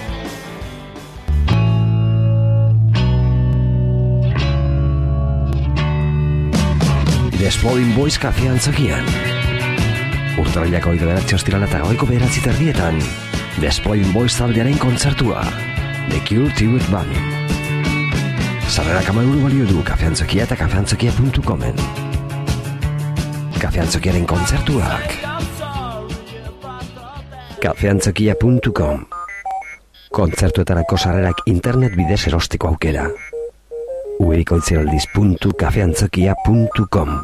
The Exploding Boys kafe antzokian. Urtarrilak hogeita bederatzi ostirala eta goiko bederatzi terdietan The Exploding Boys taldearen kontzertua The Cure Tribute Band. Sarrerak ama euro balio du kafeantzokia eta kafeantzokia puntu comen. Kafeantzokiaren kontzertuak kafeantzokia puntu com. Kontzertuetarako sarrerak internet bidez erosteko aukera. uerikoitzealdiz puntu kafeantzokia puntu com.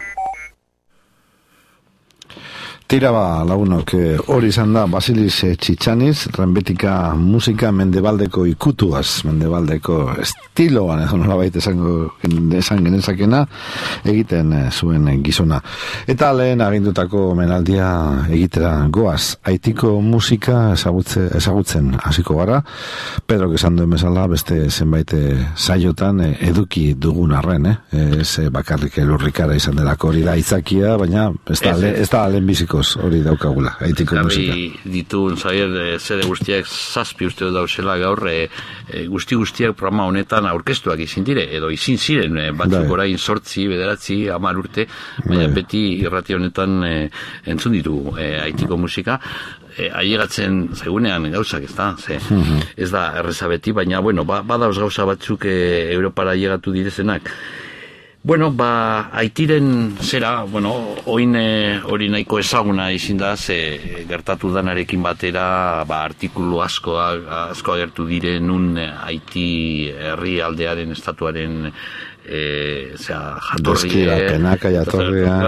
Tira ba, lagunok, hori izan da Basilis Txitxaniz, renbetika musika mendebaldeko ikutuaz, mendebaldeko estiloan, edo nolabait esango esan genezakena, egiten zuen gizona. Eta lehen agindutako menaldia egitera goaz, haitiko musika ezagutze, ezagutzen hasiko gara, Pedro esan duen bezala, beste zenbait saiotan eduki dugun arren, eh? Ez bakarrik elurrikara izan delako hori da itzakia, baina ez da, le, ez da lehen biziko hori daukagula, haitiko musika.
Ditun, zaier, zede guztiak zazpi uste dauzela gaur, e, e, guzti guztiak programa honetan aurkeztuak izin dire, edo izin ziren, e, batzuk orain sortzi, bederatzi, hamar urte, baina beti irrati honetan e, entzun ditu e, haitiko musika, e, ailegatzen zaigunean gauzak, ez da, ze, mm-hmm. ez da erreza beti, baina, bueno, ba, badauz gauza batzuk e, Europara ailegatu direzenak. Bueno, ba, Haitiren zera, bueno, oin hori nahiko ezaguna izin da, ze gertatu danarekin batera, ba, artikulu asko, asko agertu dire nun Haiti herri aldearen estatuaren e, zera, jatorria.
Penaka jatorria.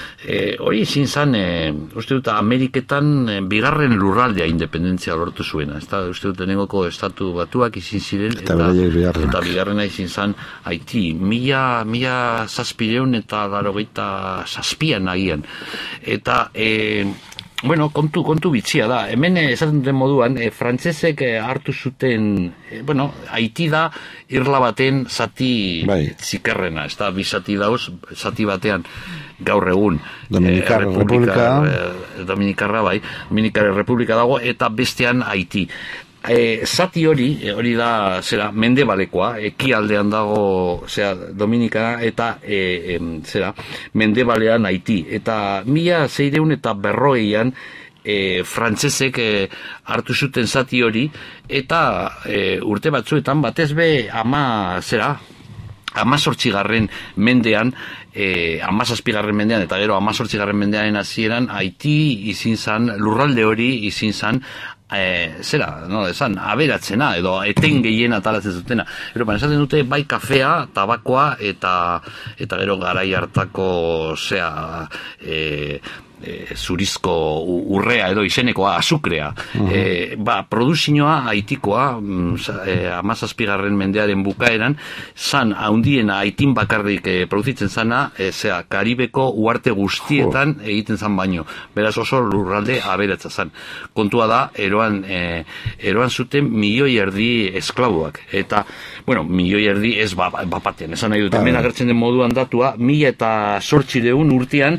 E, hori izin zan, e, uste dut, Ameriketan e, bigarren lurraldea independentzia lortu zuena. Ez da, uste dut, denengoko estatu batuak izin ziren, eta, eta, eta bigarrena izin zan Haiti. Mila, mila zazpideun eta larogeita zazpian agian. Eta, e, bueno, kontu, kontu bitzia da. Hemen esaten duten moduan, e, frantsesek e, hartu zuten, e, bueno, Haiti da irla baten zati bai. Zikerrena, ez da, bi zati dauz, zati batean gaur egun
Dominikar eh, Republika
eh, Dominikarra bai Dominikar Republika dago eta bestean Haiti. E, zati hori, hori da zera mendebalekoa, ekialdean dago zera Dominika eta e, e, zera mendebalean Haiti eta mila seiehun eta berrogeian e, frantsesek e, hartu zuten zati hori eta e, urte batzuetan batez be ama zera amazortzigarren mendean, eh, amazazpigarren mendean, eta gero amazortzigarren mendean hasieran Haiti izin zan, lurralde hori izin zan, eh, zera, no, esan, aberatzena, edo eten gehien atalatzen zutena. Europan esaten dute, bai kafea, tabakoa, eta eta gero garai hartako, zera, eh, E, zurizko urrea edo izenekoa, azukrea. Uh-huh. E, ba, produzioa Haitikoa, e, amazazpigarren mendearen bukaeran, zan haundiena Haitin bakarrik e, produzitzen zana, e, zera, Karibeko uarte guztietan uh-huh. egiten zan baino. Beraz oso lurralde aberatza zan. Kontua da, eroan, e, eroan zuten milioi erdi esklabuak. Eta, bueno, milioi erdi ez bapatean. Esan nahi dut, hemen agertzen den moduan datua, mila eta sortzireun urtean,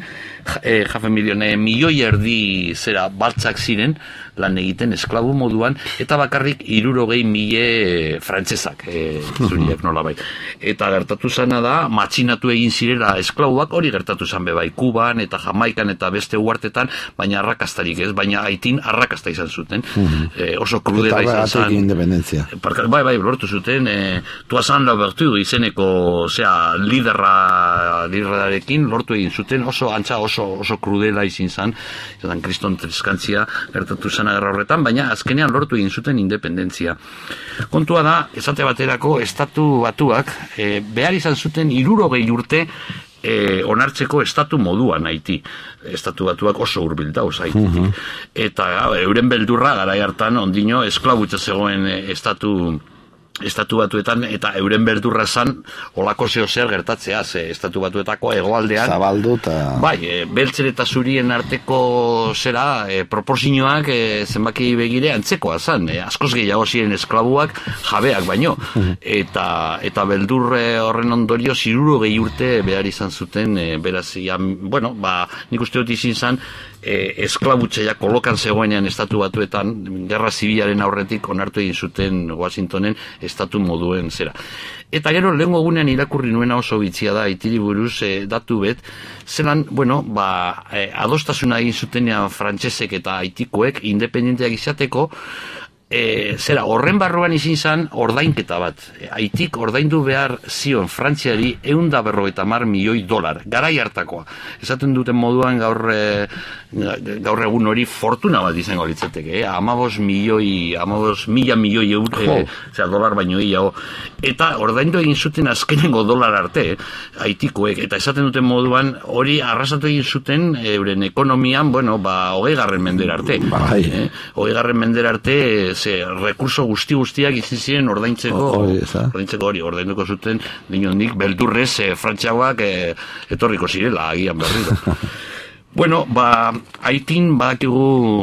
e, jafe milion, e, milioi erdi zera baltzak ziren, lan egiten esklabu moduan, eta bakarrik hirurogei mile frantsesak, e, zuriak nola bai. Eta gertatu zana da, matxinatu egin zirela esklabuak, hori gertatu zan bebai, Kuban eta Jamaikan eta beste uartetan, baina arrakastarik ez, baina Haitin arrakasta izan zuten. Mm-hmm. e, oso krudela izan zan.
Eta independentzia.
Bai, bai, lortu zuten, e, Toussaint Louverture izeneko, zera, liderra, liderarekin lortu egin zuten, oso antza oso, oso krudela izin zan, izan kriston triskantzia gertatu zan gerra horretan, baina azkenean lortu egin zuten independentzia. Kontua da, esate baterako, estatu batuak, e, behar izan zuten hirurogei urte e, onartzeko estatu moduan Haiti. Estatu batuak oso hurbil dauz Haititik. Uh-huh. Eta euren beldurra garai hartan ondino esklabutza zegoen estatu estatu batuetan, eta euren berdurra zan olako zeo zer gertatzea, ze estatu batuetako hegoaldean
zabaldu eta
bai, e, beltzen eta zurien arteko zera, e, proporzioak e, zenbaki begire antzekoa zan, e, askoz gehiago ziren esklabuak jabeak baino, eta eta beldur horren ondorio hirurogei urte behar izan zuten, e, beraz, ja, bueno, ba, nik uste dut izin zan, E, esklabutzaia kolokan zegoenean estatu batuetan, gerra zibilaren aurretik onartu egin zuten Washingtonen estatu moduen zera. Eta gero, lehengo egunean irakurri nuena oso bitzia da, Haitiri buruz e, datu bet, zelan, bueno, ba, e, adostasuna egin zutenean frantsesek eta haitikoek, independenteak izateko, E, zera, horren barruan izin zan ordainketa bat. E, Haitik ordaindu behar zion Frantziari ehun eta berrogeita hamar milioi dolar, garai hartakoa. Esaten duten moduan gaur, e, gaur egun hori fortuna bat izango litzateke, eh? Amabos milioi, amabos mila milioi euro, e, zera, dolar baino gehiago. Eta ordaindu egin zuten azkenengo dolar arte, eh? Haitikoek, eta esaten duten moduan hori arrasatu egin zuten euren ekonomian, bueno, ba, hogei garren mendera arte.
Bai.
Eh? Hogei garren mendera arte, ze rekurso guzti guztiak izin ziren ordaintzeko, ordaintzeko hori, ordainduko zuten, dinondik, beldurrez, e, frantxauak e, etorriko zirela, agian berriro. Bueno, ba, Haitin badakigu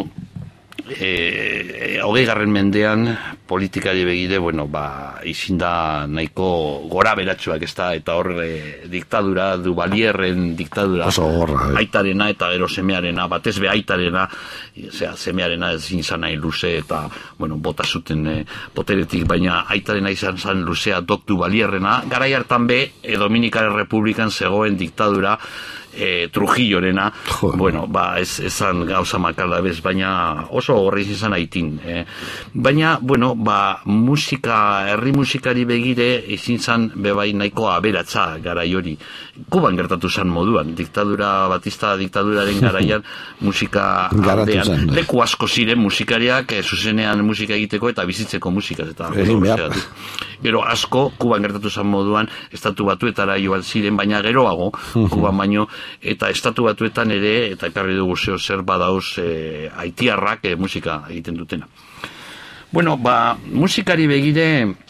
e, hogei garren mendean politikari begire, bueno, ba, izin da nahiko gora beratxuak, ez da, eta hor e, diktadura, Duvalierren diktadura,
oso gorra, eh?
Aitarena eta gero semearena, batez be aitarena, zera, semearena ezin zan nahi luze, eta, bueno, bota zuten e, boteretik, baina aitarena izan zan luzea Dok Duvalierrena, garai hartan be, e, Dominikaren Republikan zegoen diktadura, E, Trujillorena, bueno, ba, ez, ezan gauza makala bez, baina oso horreiz izan Haitin. Eh. Baina, bueno, ba, musika, herri musikari begire, izin zan bebai nahiko aberatza garai hori. Kuban gertatu zan moduan, diktadura, Batista diktaduraren garaian, musika aldean. Leku asko ziren musikariak, e, zuzenean musika egiteko eta bizitzeko musikaz. Eta, gero asko, Kuban gertatu zan moduan, estatu batuetara joan ziren, baina geroago, Kuban baino, eta estatu batuetan ere, eta ekarri dugu zeo zer badauz e, haitiarrak e, musika egiten dutena. Bueno, ba, musikari begire,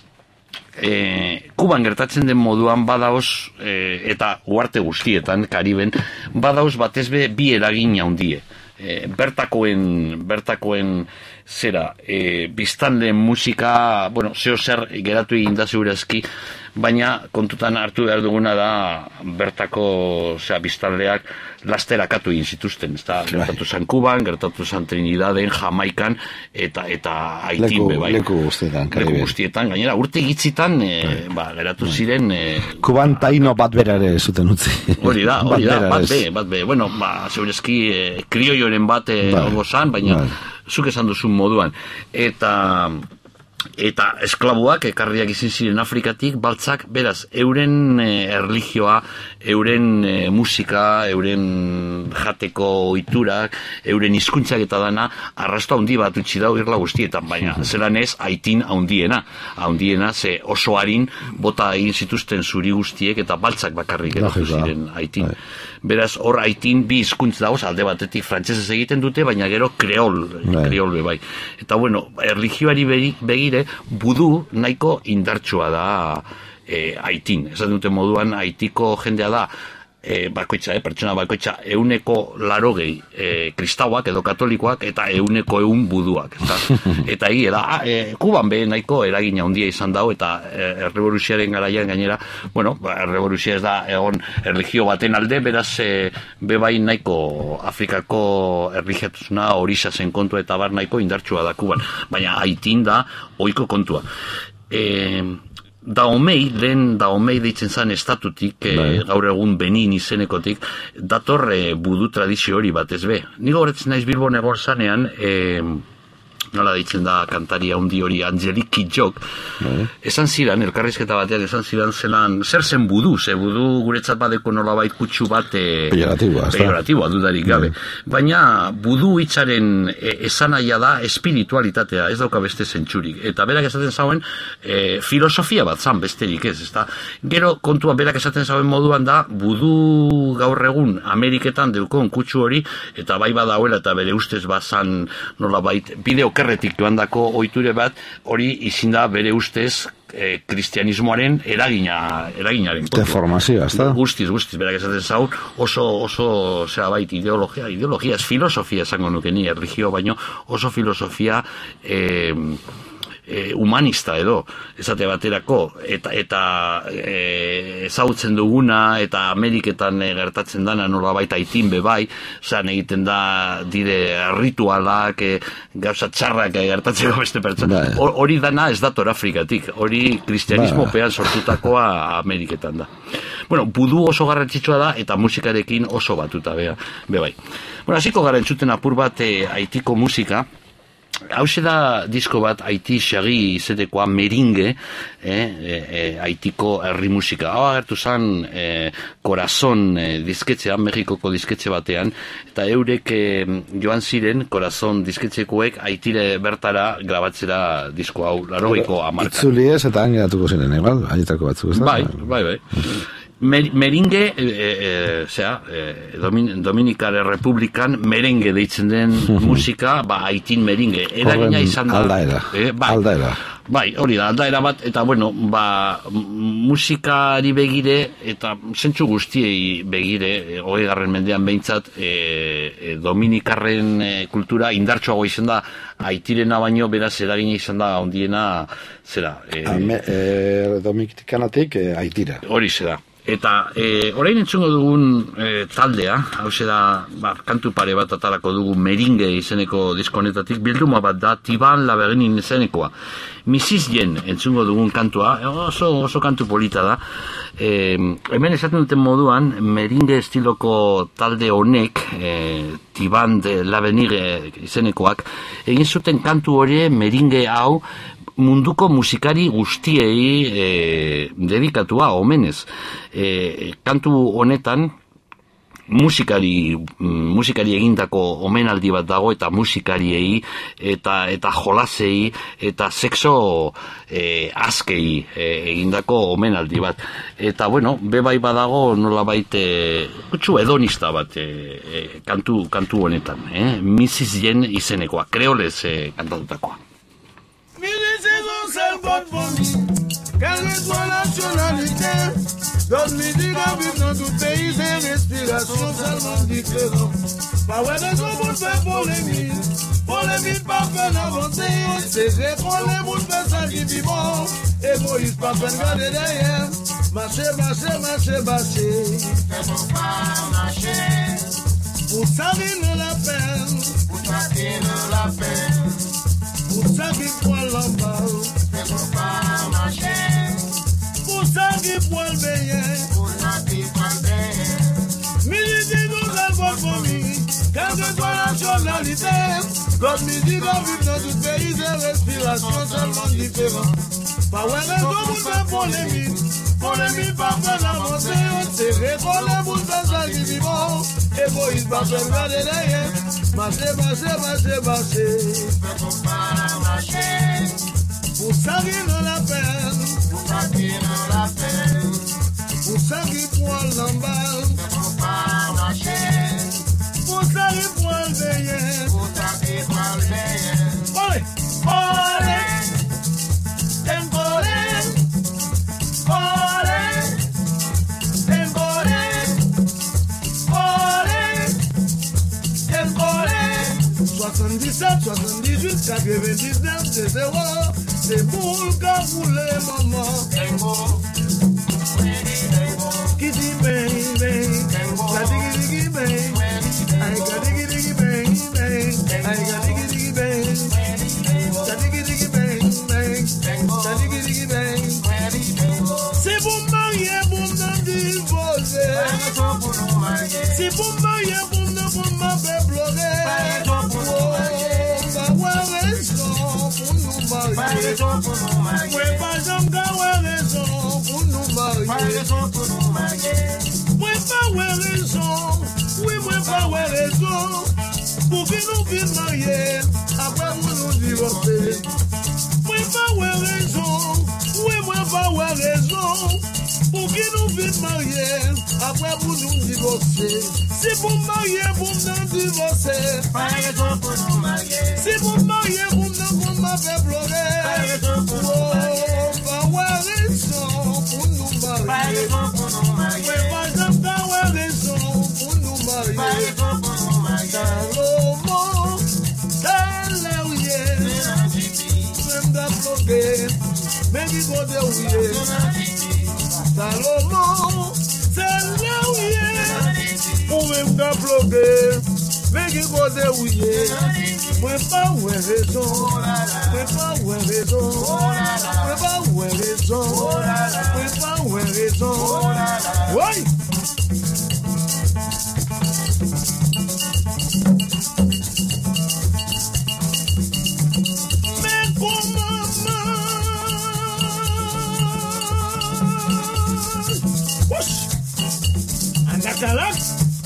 e, Kuban gertatzen den moduan badauz, e, eta uarte guztietan, Kariben, badauz batezbe bi eragin handie. E, bertakoen, bertakoen zera, e, biztanle musika, bueno, zeo zer geratu egin da segurazki, baina kontutan hartu behar duguna da bertako, zera, biztanleak lasterakatu egin zituzten, ez da, gertatu zan Kuban, gertatu zan Trinidaden, Jamaikan, eta eta Haitin bebai.
Leku guztietan, Kariben.
Leku guztietan, gainera, urte gitzitan, e, ba, geratu ziren... E,
Kuban taino bat berare zuten utzi.
Hori da, hori da, bat be, bat be. Bueno, ba, zeurezki, e, krioioren bat e, ongo zan, baina zuk esan duzun moduan. Eta... eta esklabuak ekarriak izin ziren Afrikatik, baltzak, beraz, euren e, erlijioa, euren e, musika, euren jateko ohiturak, euren hizkuntzak eta dana, arrasto handi bat utzi dau irla guztietan, baina zelan ez, Haitin haundiena, haundiena, ze oso harin bota egin zituzten zuri guztiek eta baltzak bakarrik edatu ziren Haitin. Beraz, hor Haitin bi hizkuntz dauz, alde batetik frantsesez egiten dute, baina gero kreol, kreol bebai. Eta bueno, erlijioari begire, budu nahiko indartsua da e, Haitin. Esaten dute moduan, Haitiko jendea da e, bakoitza, e, pertsona bakoitza, euneko larogei e, kristauak edo katolikoak eta euneko eun buduak. Eta, eta egi, da, e, Kuban be nahiko eragina handia izan dago, eta e, errevoluziaren garaian gainera, bueno, errevoluzia ez da egon erlijio baten alde, beraz, e, bebai nahiko Afrikako erligiatusuna orisa zen kontua eta bar nahiko indartsua da Kuban. Baina Haitin da ohiko kontua. E, Daomei, lehen Daomei deitzen zen estatutik, e, gaur egun Benin izenekotik, dator e, budu tradizio hori batez be. Ni goretzen naiz Bilbon egon zanean, e, nola deitzen da kantaria handi hori, Angelique Kidjok, bai. Esan ziran, elkarrizketa batean, esan ziran zelan, zer zen budu, ze budu guretzat badeko nolabait kutsu bat e,
pejoratiboa,
pejoratiboa dudarik gabe. Bai. Baina budu hitzaren e, esanaia da espiritualitatea, ez dauka beste zentsurik. Eta berak esaten zauen, e, filosofia bat zan besterik ez, ezta? Gero kontua berak esaten zauen moduan da, budu gaur egun Ameriketan deukon kutsu hori, eta bai badauela eta bere ustez bazan nolabait bideo erretik joandako ohiture bat, hori izin da bere ustez e, kristianismoaren eragina, eraginaren kontua.
Deformazioa, ez da?
Guztiz, guztiz, berak esaten zaun, oso, oso, zera bait, ideologia, ideologia, ez filosofia esango nuke ni, erligio, baino oso filosofia eh, E, humanista edo, esate baterako, eta, eta e, ezagutzen duguna, eta Ameriketan e, gertatzen dana nola baita Haitin bebai, zan egiten da dire ritualak, e, gauza txarrak e, gertatzeko beste pertsona. Hori dana ez dator Afrikatik, hori kristianismo pean sortutakoa Ameriketan da. Bueno, budu oso garrantzitsua da, eta musikarekin oso batuta bea, bebai. Bueno, hasiko gara entzuten apur bat e, Haitiko musika. Hauxe da disko bat Haiti xagi izetekoa Meringue, eh, eh, Haitiko herri musika. Hau agertu zan eh, Corazon eh, disketxean, Mexikoko disketxe batean, eta eurek eh, joan ziren Corazon disketxekoek Haitire bertara grabatzera disko hau, larogeiko hamarka.
Itzuli ez eta angeratuko ziren, igual, haitako batzuk, ez da?
Bai, bai, bai. Mer, meringue, e, e, zera, e, Domin, Dominikar Republikan merengue deitzen den musika, ba, Haitin meringue. Eragina izan da.
Aldaera,
eh, bai, aldaera. Bai, hori da, aldaera bat, eta bueno, ba, musikari begire, eta zentsu guztiei begire, hogei garren mendean behintzat, e, e, Dominikarren e, kultura indartsuago izan da, Haitirena baino, beraz, eragina izan da, ondiena, zera. E,
Ame, e, Dominikanatik e, Haitira.
Hori zera. Eta e, orain entzungo dugun e, taldea, hau da, ba, kantu pare bat atalako dugu Meringue izeneko diskonetatik, bilduma bat da, Tiban Laberinin izenekoa. Missis Jen entzungo dugun kantua, oso, oso kantu polita da. E, hemen esaten duten moduan, Meringue estiloko talde honek, e, Tiban de Laberinin izenekoak, egin zuten kantu hori Meringue hau, munduko musikari guztiei e, dedikatua, omenez. E, kantu honetan, musikari, musikari egindako omenaldi bat dago, eta musikariei, eta, eta jolasei, eta sexo e, askei e, egindako omenaldi bat. Eta, bueno, bebai badago nolabait e, kutsu hedonista bat e, e, kantu, kantu honetan. Eh? Missis Jen izenekoa, kreolez e, kantatutakoa.
Quelle que soit la nationalité, d'autres musiques à vivre dans tout pays, c'est respiration seulement différente. Pas ouais, mais on peut faire polémique, polémique pas faire avancer, c'est vrai qu'on les boules fait ça qui vit bon, égoïste pas faire garder derrière, marcher, marcher, marcher, marcher, c'est pour pas marcher, pour ça qu'il ne la peine, pour ça qu'il ne la peine, pour ça qu'il prend l'emballe, c'est pour pas marcher. Pour ça qu'il faut le payer, pour ça qu'il faut le payer. Musique nous a pas promis, quelle que soit la nationalité, notre musique a vu dans tout pays, c'est respiration seulement différente. Pas ouais, mais comme on fait polémique, polémique pas faire avancer, c'est vrai qu'on est pour faire ça qui vit bon, égoïste pas faire garder derrière, marcher, marcher, marcher, marcher, c'est pour pas marcher. Pour ça qu'il ne la peine, pour ça qu'il ne la peine, pour ça qu'il prend l'emballe, c'est pour pas marcher, pour ça qu'il prend le veillé, pour ça qu'il prend le veillé. Olé, olé, temporé, olé, temporé, soixante-dix-sept, soixante-dix-huit, quatre-vingt-dix-neuf, c'est zéro. C'est boule qu'a voulu maman. Qui dit bang, bang, la diggy diggy bang. I got diggy diggy bang, bang. I got diggy diggy bang. La diggy diggy bang, bang. La diggy diggy bang. C'est pour marier, pour nous divorcer. C'est pour marier, pour nous pour m'a faire pleurer. Oh, bah ouais raison pour nous marier. Ouais, pas jamais d'avoir raison pour nous marier. Ouais, pas ouais raison. Oui, moi pas ouais raison. Pour que nous puissions marier. Après vous nous divorcer. Oui, pas ouais raison. Oui, moi pas ouais raison. Pour que nous puissions marier. Après vous nous divorcer. Si vous mariez, vous nous divorcer. Pas raison pour nous marier. Si vous mariez, vous nous m'a fait pleurer. Pas raison pour nous marier. Pas ouais raison pour nous marier. Pas raison pour nous marier. Oui, pas jamais d'avoir raison pour nous marier. Pas raison pour nous marier. Salomon, Salawye, même d'applaudir, même qui go de ouye. Salomon, Salawye, ou même d'applaudir, même qui go de ouye. Moi pas ouais raison, moi pas ouais raison, moi pas ouais raison, moi pas ouais raison. Oui. Mais comment Wesh, un catalogue.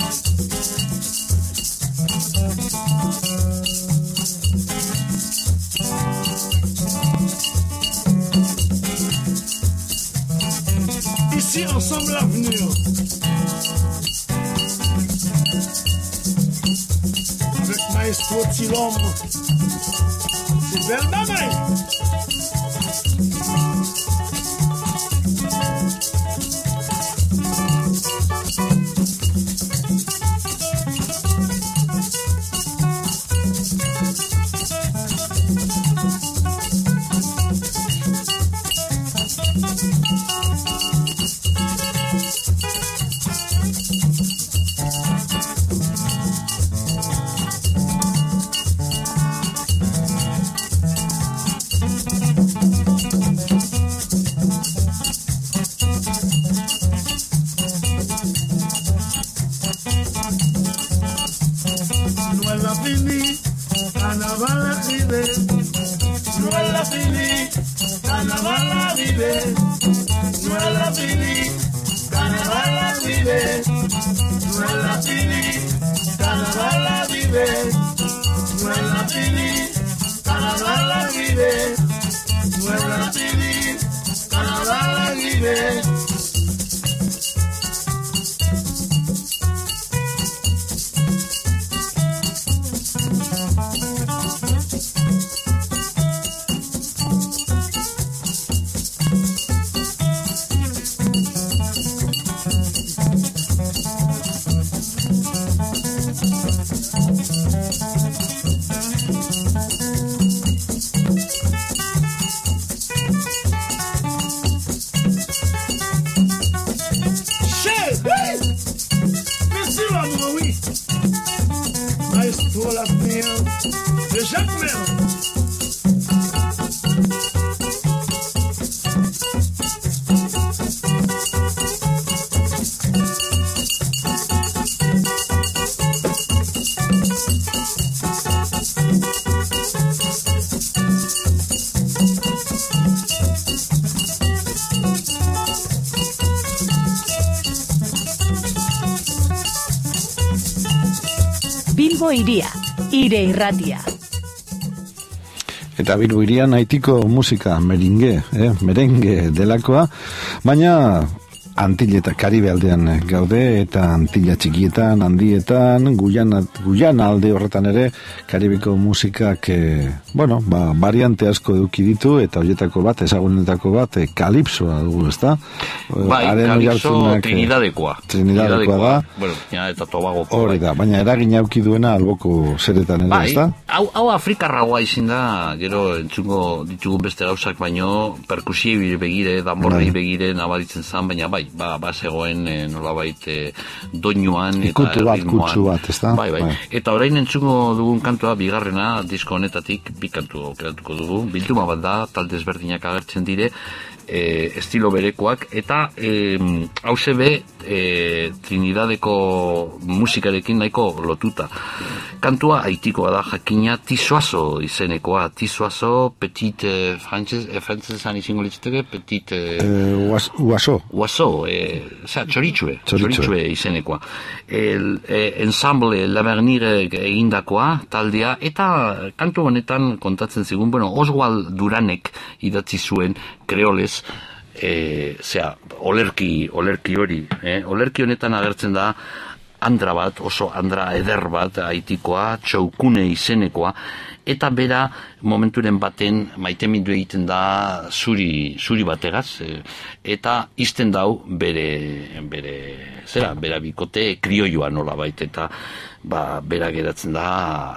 Ici, ensemble, l'avenir. Avec Maestro Tilombo. C'est belle bagaille.
Bilbo iria, ire irratia.
Eta Bilbo irian haitiko musika meringe, eh, merengue delakoa, baina Antilla Karibe aldean gaude, eta Antilla txikietan, handietan, Guyana, Guyana alde horretan ere, Karibeko musikak, e, bueno, ba, variante asko eduki ditu, eta horietako bat, ezagunetako bat, e, kalipsoa dugu, ezta?
Bai, kalipso trinidadekoa.
Trinidadekoa da.
Bueno, ja, eta Tobago.
Hori da, baina eragin auki duena alboko zeretan ere,
bai,
ezta?
Hau, hau Afrikarragoa izin da, gero entzungo ditugun beste gauzak, baino perkusiei begire, danborrei begire nabaritzen zan, baina bai, ba, ba zegoen e, nolabait e, doinuan eta
ikutu bat,
ritmoan.
kutsu bat, ezta?
Bai, bai, bai. Eta orain entzungo dugun kantua, bigarrena, disko honetatik, bi kantu aukeratuko dugu, bilduma bat da, talde ezberdinak agertzen dire, E, estilo berekoak, eta e, hause be e, Trinidadeko musikarekin nahiko lotuta. Kantua haitikoa da, jakina Tizuazo izenekoa. Tizuazo, petit e, frantzez, e, frantzezan izango litzateke, petit e,
uaso
uaso, e, zera, txoritxue txoritxue izenekoa. El, e, ensemble Lavernire egindakoa taldea, eta kantu honetan kontatzen zigun, bueno, Oswald Duranek idatzi zuen kreolez, e, zera, olerki, olerki hori, eh? Olerki honetan agertzen da andra bat, oso andra eder bat, haitikoa, txaukune izenekoa, eta bera momenturen baten maitemindu egiten da zuri, zuri bategaz, e, eta izten dau bere, bere, zera, bera bikote krioioa nola baita, eta ba, bera geratzen da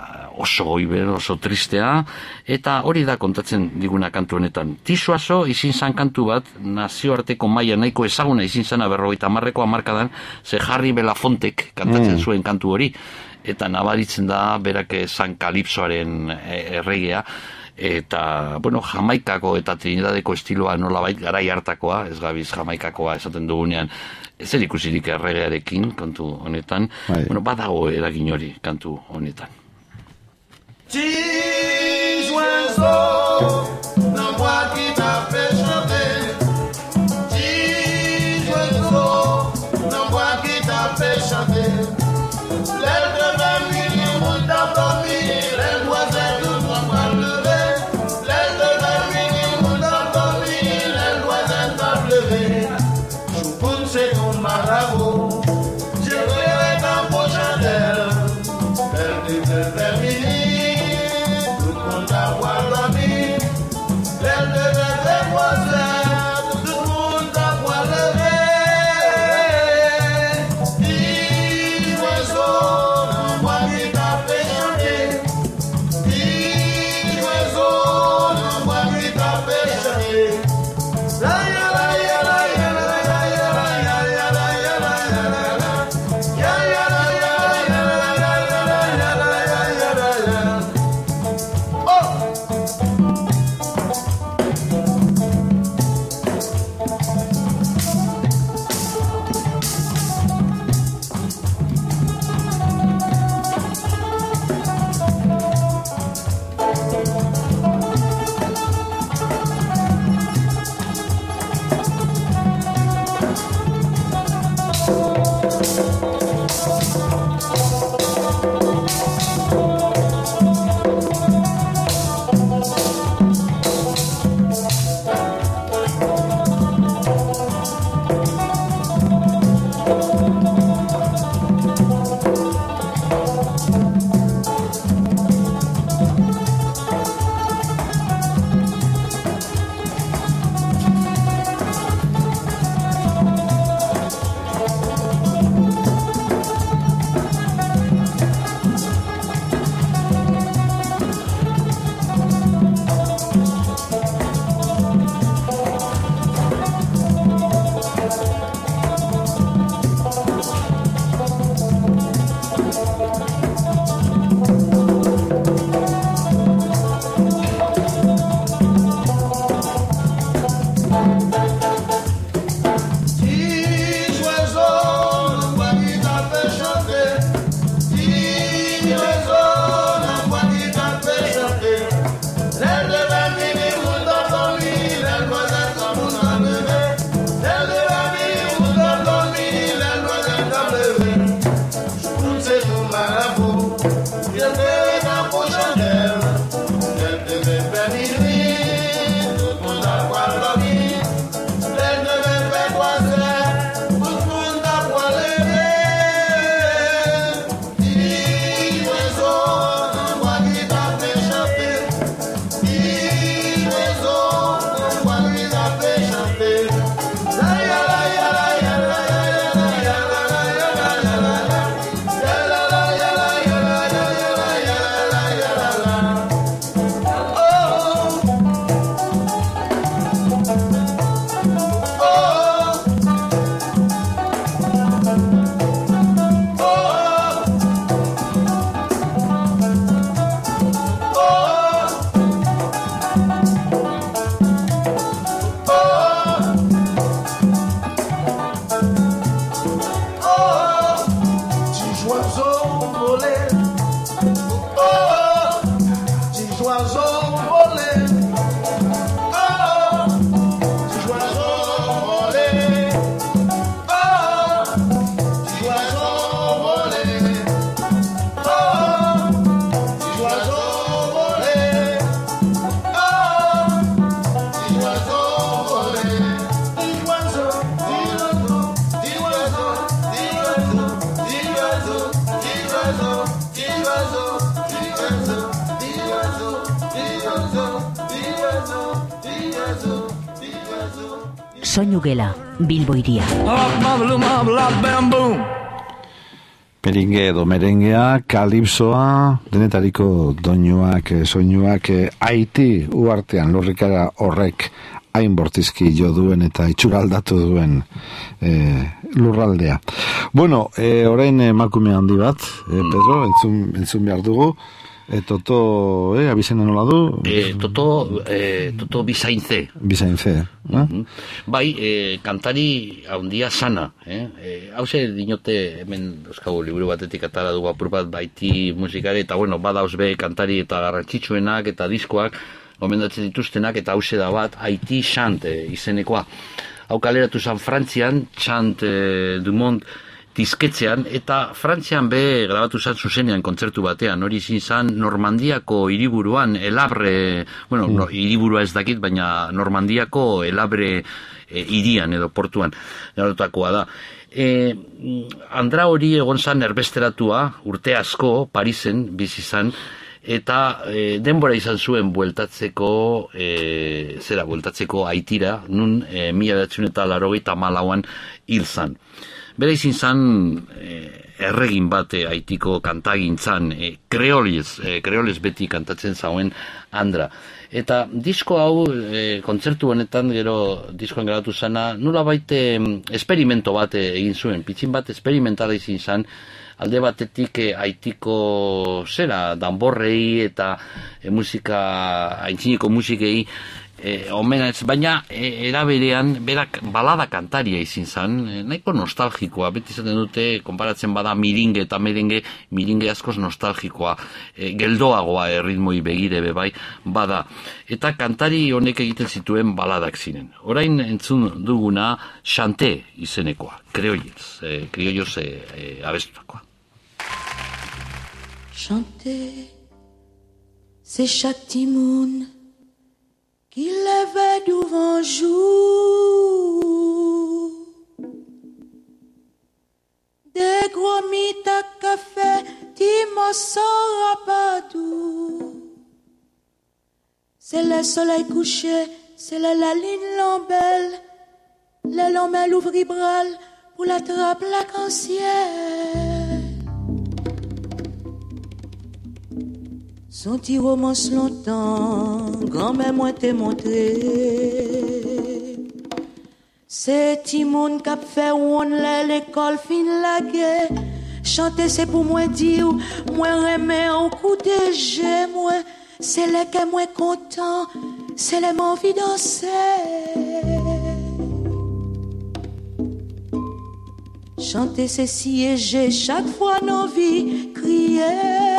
oso goiber, oso tristea, eta hori da kontatzen diguna kantu honetan. Tizuazo izin zan kantu bat, nazioarteko maila nahiko ezaguna izin zana berrogeita hamarreko hamarkadan, ze Harry Belafontek kantatzen mm. zuen kantu hori, eta nabaritzen da berak zan kalipsoaren erregea, eta, bueno, Jamaikako eta Trinidadeko estiloa nolabait garai hartakoa, ez gabiz Jamaikakoa esaten dugunean, zer ikusirik erregearekin kantu honetan,
Bai.
bueno, badago eragin hori kantu honetan.
Petit oiseau, dans moi qui t'a fait chanter. Petit oiseau, dans moi qui t'a fait chanter. L'aile de ma mille, on t'a dormi, les loisels de moi m'a levé. L'aile de ma mille, on t'a dormi, les loisels t'a levé. Choupoun, c'est ton marabout, j'ai créé ta prochaine aile. Elle devait terminer.
Soinu Gela, Bilbo Hiria.
Meringe edo merengea, kalipsoa, denetariko doinuak, soinuak, Haiti uartean lurrikara horrek hain bortizki jo duen eta itxura aldatu duen e, lurraldea. Bueno, e, orain emakume handi bat, e, Pedro, entzun, entzun behar dugu. E, Toto, eh, abizena nola du?
E, toto, e, Toto Bizaintze.
Bizaintze, eh?
Mm-hmm. Bai, e, kantari haundia sana. Eh? E, hauze dinote, hemen euskagu liburu batetik atara dugu apur bat baiti musikari, eta bueno, badauz be kantari eta garrantzitsuenak eta diskoak, gomendatzen dituztenak, eta hauze da bat, Haiti Chant e, izenekoa. Hau kaleratu zan Frantzian, Chant e, du Monde, disketzean, eta Frantzian be grabatu zan zuzenean kontzertu batean, hori izin zan Normandiako hiriburuan, Elabre, bueno, mm. no, hiriburua ez dakit, baina Normandiako Elabre e, irian edo portuan, garotakoa da. E, Andra hori egon zan erbesteratua, urte asko, Parisen bizi zan, eta e, denbora izan zuen bueltatzeko, e, zera, bueltatzeko Haitira, nun e, mila bederatziehun eta laurogeita hamalauan hil zan. Bera izin zan eh, erregin bate Haitiko kantagintzan, eh, kreolez, eh, kreolez beti kantatzen zauen Andra. Eta disko hau, eh, kontzertu honetan, gero diskoan geratu zana, nula baite esperimento bate egin zuen, pitzin bat esperimentala izin zan, alde batetik eh, Haitiko zera, danborrei eta eh, musika, haintziniko musikei, E, omena ez, baina e, eraberean berak balada kantaria izin zan, e, nahiko nostalgikoa, beti zaten dute, konparatzen bada miringe eta merenge, miringe askoz nostalgikoa, e, geldoagoa erritmoi begire bebai, bada. Eta kantari honek egiten zituen baladak ziren. Orain entzun duguna Chante izenekoa, kreoiez, e, kreoioz e, e, abestutakoa.
Chante, c'est chaque timoun qui lève devant jour, des gros mythes à café, t'immenses rapadou. C'est le soleil couché, c'est la, la ligne lambelle, le lambelle ouvrit bral pour l'attraper l'arc-en-ciel. Son petit romance longtemps, grand-mère moi t'ai montré. C'est Timoun qui a fait on l'école fin la guerre. Chanter c'est pour moi dire, moi remet un coup de jet, moi c'est le que moi content, c'est le m'envie danser. Chanter c'est siéger chaque fois nos vies crier.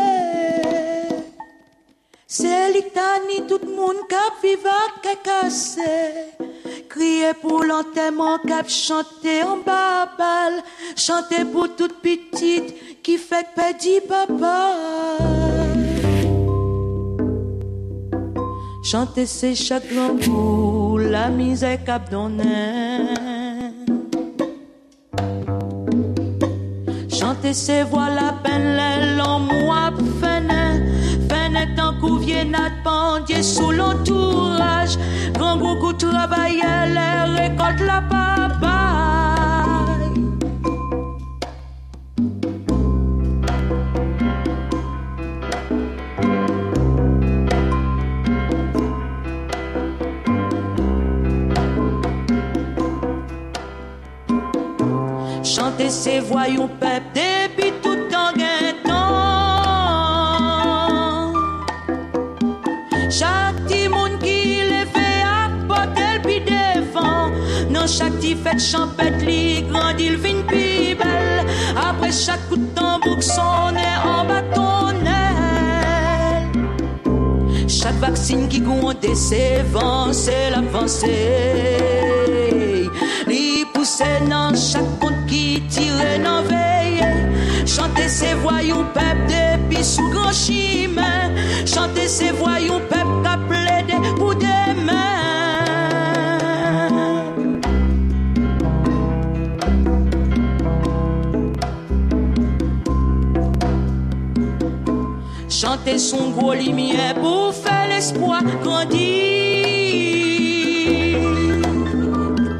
C'est litanie, tout le monde qui vive à cassé. Crier pour l'enterrement, qui chanter en babal. Chanter pour toute petite qui fait pédi papa. Chanter c'est chaque grand pour la misère cap donner. Chanter c'est voir la peine, les longs mois fenêtre. Tant qu'on vient à pendier sous l'entourage, grand beaucoup travaille, les récolte la papaye. Chanter ces voyous peuple depuis tout temps gain temps. Chaque petit monde qui les fait apporter le pied devant. Dans chaque petit fête champêtre, li grandit le vin plus belle. Après chaque coup de tambour sonne en bâtonnelle. Chaque vaccine qui gronde ses vents, c'est l'avancée. Li pousse dans chaque compte qui tire dans veille. Chanter ces voyous peuple depuis sous grand chemin. Chanter ces voyous peuple qu'a plaidé pour demain. Chanter son gros lumière pour faire l'espoir grandir.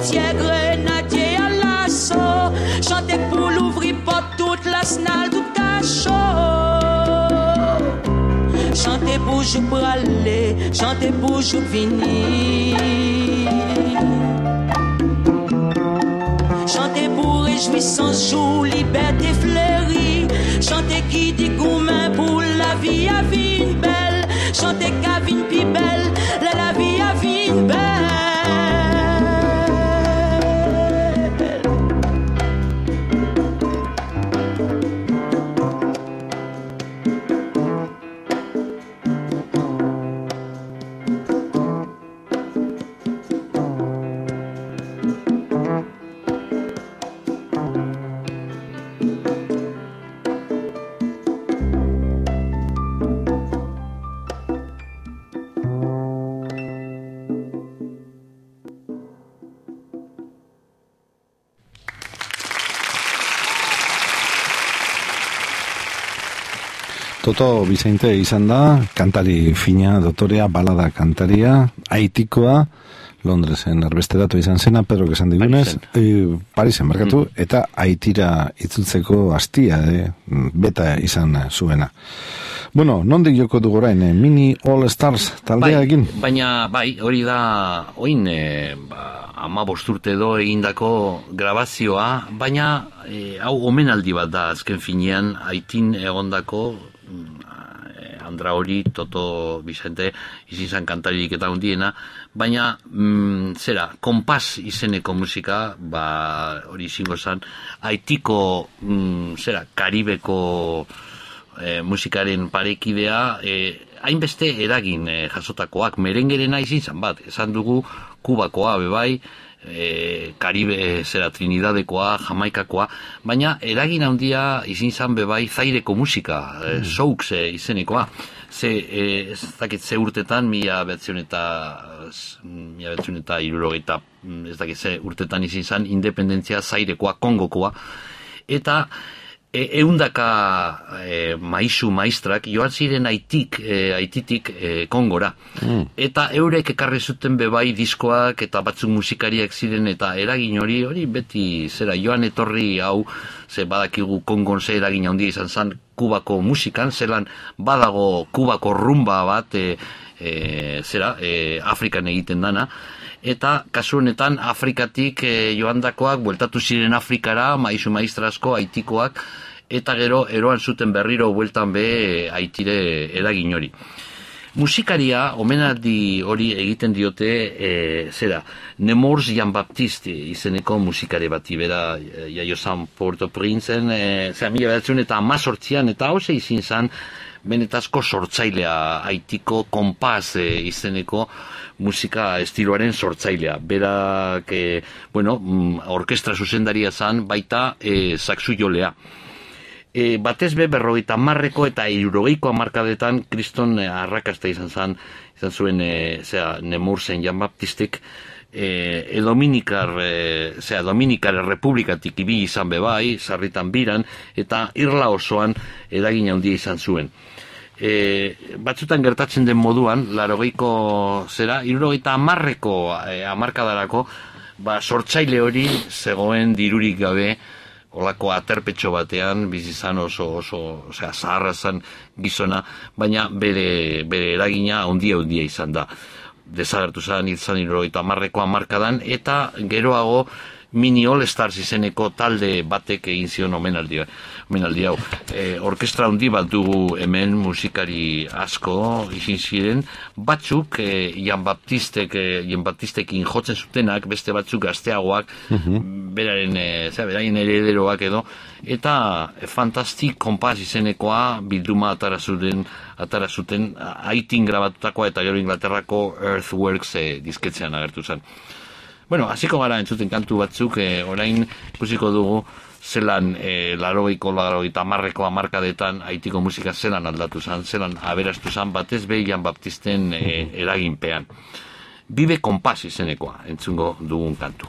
frontière, grenadier à l'assaut. Chantez pour l'ouvrir porte toute la snale, tout cachot. Chantez pour jou praler, chantez pour jou venir. Chantez pour réjouissance, jour, liberté fleurie. Chantez qui dit gourmand pour la vie à vie belle. Chantez qu'à vie pi belle, la, la vie à vie belle.
Toto Vicente izan da, kantari fina, dotorea, balada kantaria, Haitikoa, Londresen erbesteratu izan zena, Pedro esan digunez, Parisen, e, Parisen markatu, mm. eta Haitira itzultzeko hastia, e, beta izan zuena. Bueno, nondik joko dugu orain, e, Mini All Stars taldea
bai,
egin?
Baina, bai, hori da, oin, e, ba, ama bosturte do egindako grabazioa, baina e, hau omenaldi bat da, azken finean, Haitin egondako Andra hori, Toto Vicente izin zan kantaririk eta hundiena, baina mm, zera, Kompas izeneko musika, ba, hori izango zan, Haitiko mm, zera, Karibeko e, musikaren parekidea, e, hainbeste eragin e, jasotakoak, merengerena izin zan bat, esan dugu Kubakoa bebai, E, Karibe, zera, Trinidadekoa, Jamaikakoa, baina eragin handia izin zan bebai Zaireko musika, mm. e, Souks e, izenekoa. Ze, e, ez dakit ze urtetan, mila betzion eta, mila betzion eta irurogeita, ez dakit ze urtetan izin zan, independentzia Zairekoa, Kongokoa, eta e, eundaka e, maisu maistrak joan ziren Haitik, e, Haititik e, Kongora. Mm. Eta eurek ekarri zuten bebai diskoak eta batzuk musikariak ziren eta eragin hori, hori beti zera joan etorri hau, ze badakigu Kongon ze eragin handia izan zan Kubako musikan, zelan badago Kubako rumba bat, e, e, zera, e, Afrikan egiten dana, eta kasu honetan Afrikatik e, joandakoak bueltatu ziren Afrikara, maisu maistrazko Haitikoak, eta gero eroan zuten berriro bueltan be Haitire eragin hori. Musikaria, omenaldi hori egiten diote, e, zera, Nemours Jean-Baptiste izeneko musikari bati, bera, jaio zan Port-au-Princen, e, zera, mila beratzen eta amazortzian, eta hau ze izin zan, benetazko sortzailea, Haitiko Kompas e, izeneko musika estiloaren sortzailea. Berak, e, bueno, orkestra zuzendaria zan, baita e, saxu jolea. E, batez be berrogeita marreko eta irurogeiko amarkadetan kriston e, arrakasta izan zan, izan zuen e, zera, Nemoursen Jean-Baptistek, e, e Dominikar, e, zera, Dominikar Republikatik ibili izan bebai, sarritan biran, eta irla osoan eragin handia izan zuen. E, batzutan gertatzen den moduan, larogeiko zera, irurogeita amarreko e, amarkadarako, ba, sortzaile hori zegoen dirurik gabe, olako aterpetxo batean, bizizan oso, oso, osea, zaharra zan gizona, baina bere, bere eragina ondia ondia izan da. Desagertu zan, izan irurogeita amarreko amarkadan, eta geroago Mini All Stars izeneko talde batek egin zion omenaldi, omenaldi hau. E, orkestra handi bat dugu hemen musikari asko izin ziren, batzuk e, Jean-Baptistek, e, Jean-Baptistekin jotzen zutenak, beste batzuk gazteagoak, mm-hmm. beraren, e, zera, beraien herederoak edo, eta e, Fantastic Kompas izenekoa bilduma atara zuten, atara zuten Haitin grabatutakoa eta gero Inglaterrako Earthworks e, disketzean agertu zen. Bueno, hasiko gara entzuten kantu batzuk, eh, orain ikusiko dugu zelan eh, larogeiko, larogeita amarreko amarkadetan Haitiko musika zelan aldatu zan, zelan aberastu zan batez be Jean-Baptisten eh, eraginpean. Bibe Kompas izenekoa entzungo dugun kantua.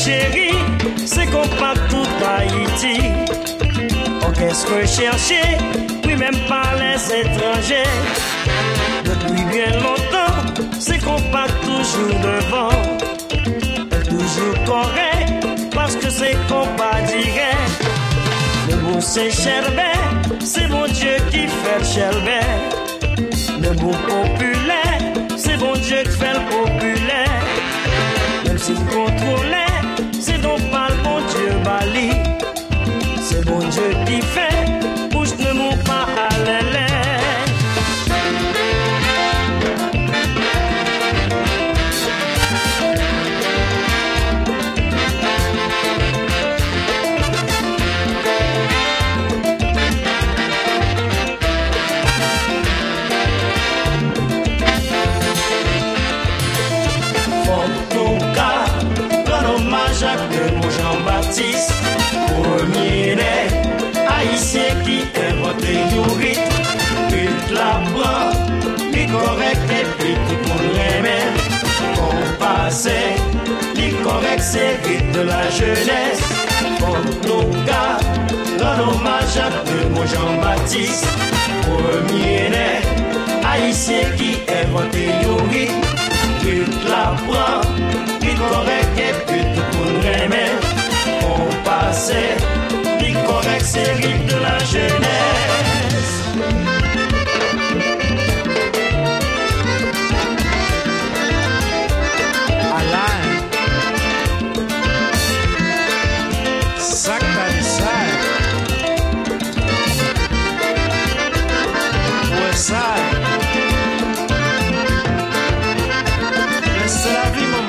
chérie, c'est qu'on parle tout Haïti. Orchestre recherché, oui même par les étrangers. Depuis bien longtemps, c'est qu'on parle toujours devant. Toujours correct, parce que c'est qu'on pas direct. Le beau c'est Sherbet, c'est bon Dieu qui fait le Sherbet. Le beau populaire, c'est bon Dieu qui fait le populaire. Même s'il contrôlait, c'est donc pas le bon Dieu Bali. C'est bon Dieu qui fait, bouche ne mou pas à l'aile. Jean-Baptiste, premier né, haïtien qui inventé du rythme, rythme la prend, li correct et puis tout le monde remet. On passe, li correct c'est rythme de la jeunesse. Pour nos gars, rend hommage à mon Jean-Baptiste, premier né, haïtien qui inventé du rythme, rythme la prend, li correct et puis tout le monde remet. On passait, les corrects séries de la jeunesse.
Alain, sac d'Alissade, Ouessade, laisse la vie, maman.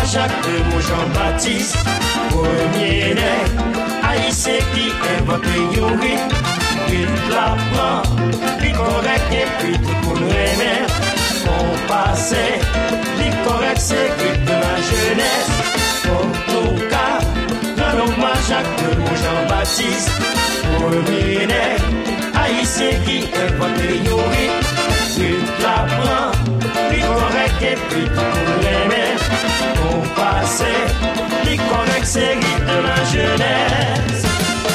Jacques de mon Jean-Baptiste, premier nègre, haïtien qui invente un rythme, il l'apprend, il correct et puis tout le monde remet. On passait, il correct c'est rythme de la jeunesse. En tout cas, dans l'hommage Jacques de mon Jean-Baptiste, premier nègre, haïtien qui invente un rythme, il l'apprend, il correct et puis tout le monde remet. On passait, les corrects c'est de la jeunesse.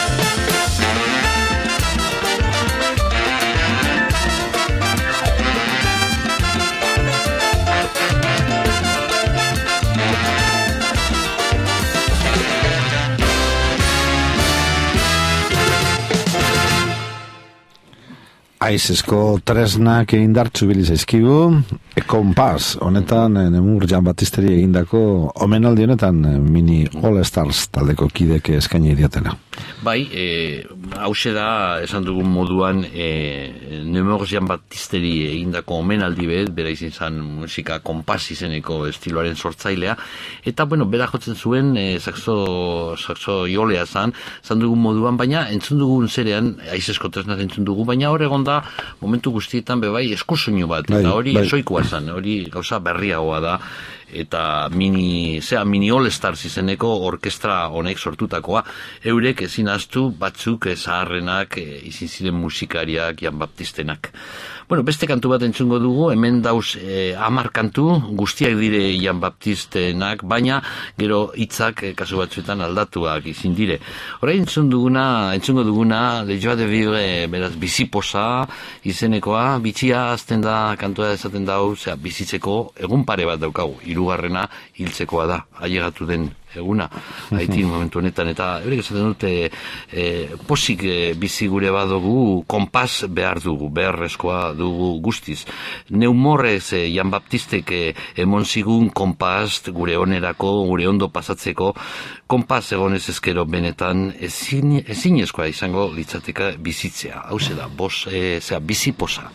Aizesko tresnak indartsu bili zaizkigu, e Kompas, honetan Nemur Jan Batisteri egindako omenaldi honetan mini All Stars taldeko kidek eskaini diatela.
Bai, e, hause da, esan dugun moduan, e, Nemur Jan Batisteri egindako omenaldi bet, bera izin zan musika Kompas izeneko estiloaren sortzailea, eta, bueno, bera jotzen zuen, e, saxo, saxo jolea zan, zan dugun moduan, baina entzun dugun zerean, Aizesko tresnak entzun dugu, baina hor egon da, momentu guztietan bebai eskusoinu bat, bai, eta hori bai. Esoikoa zan, hori gauza berriagoa da, eta mini, zera, mini All Stars izeneko orkestra honek sortutakoa, eurek ezin ahaztu batzuk zaharrenak izin ziren musikariak Jan Baptistenak. Bueno, beste kantu bat entzungo dugu, hemen dauz eh, amar kantu, guztiak dire Jan Baptistenak, baina gero hitzak eh, kasu batzuetan aldatuak izin dire. Orain entzun duguna, entzungo duguna, Le Joie de Vivre, beraz, biziposa izenekoa, bitxia azten da, kantua esaten dau, zera, bizitzeko egun pare bat daukagu, hirugarrena hiltzekoa da, ailegatu den eguna, haitin momentu honetan, eta eurek esaten dute e, posik e, bizi gure badugu, konpas behar dugu, beharrezkoa dugu guztiz. Neumorrez e, Jan Baptistek e, emon zigun konpas gure onerako, gure ondo pasatzeko, konpas egonez ezkero benetan ezin, ezinezkoa izango litzateka bizitzea. Hau da, bos, e, zera, biziposa.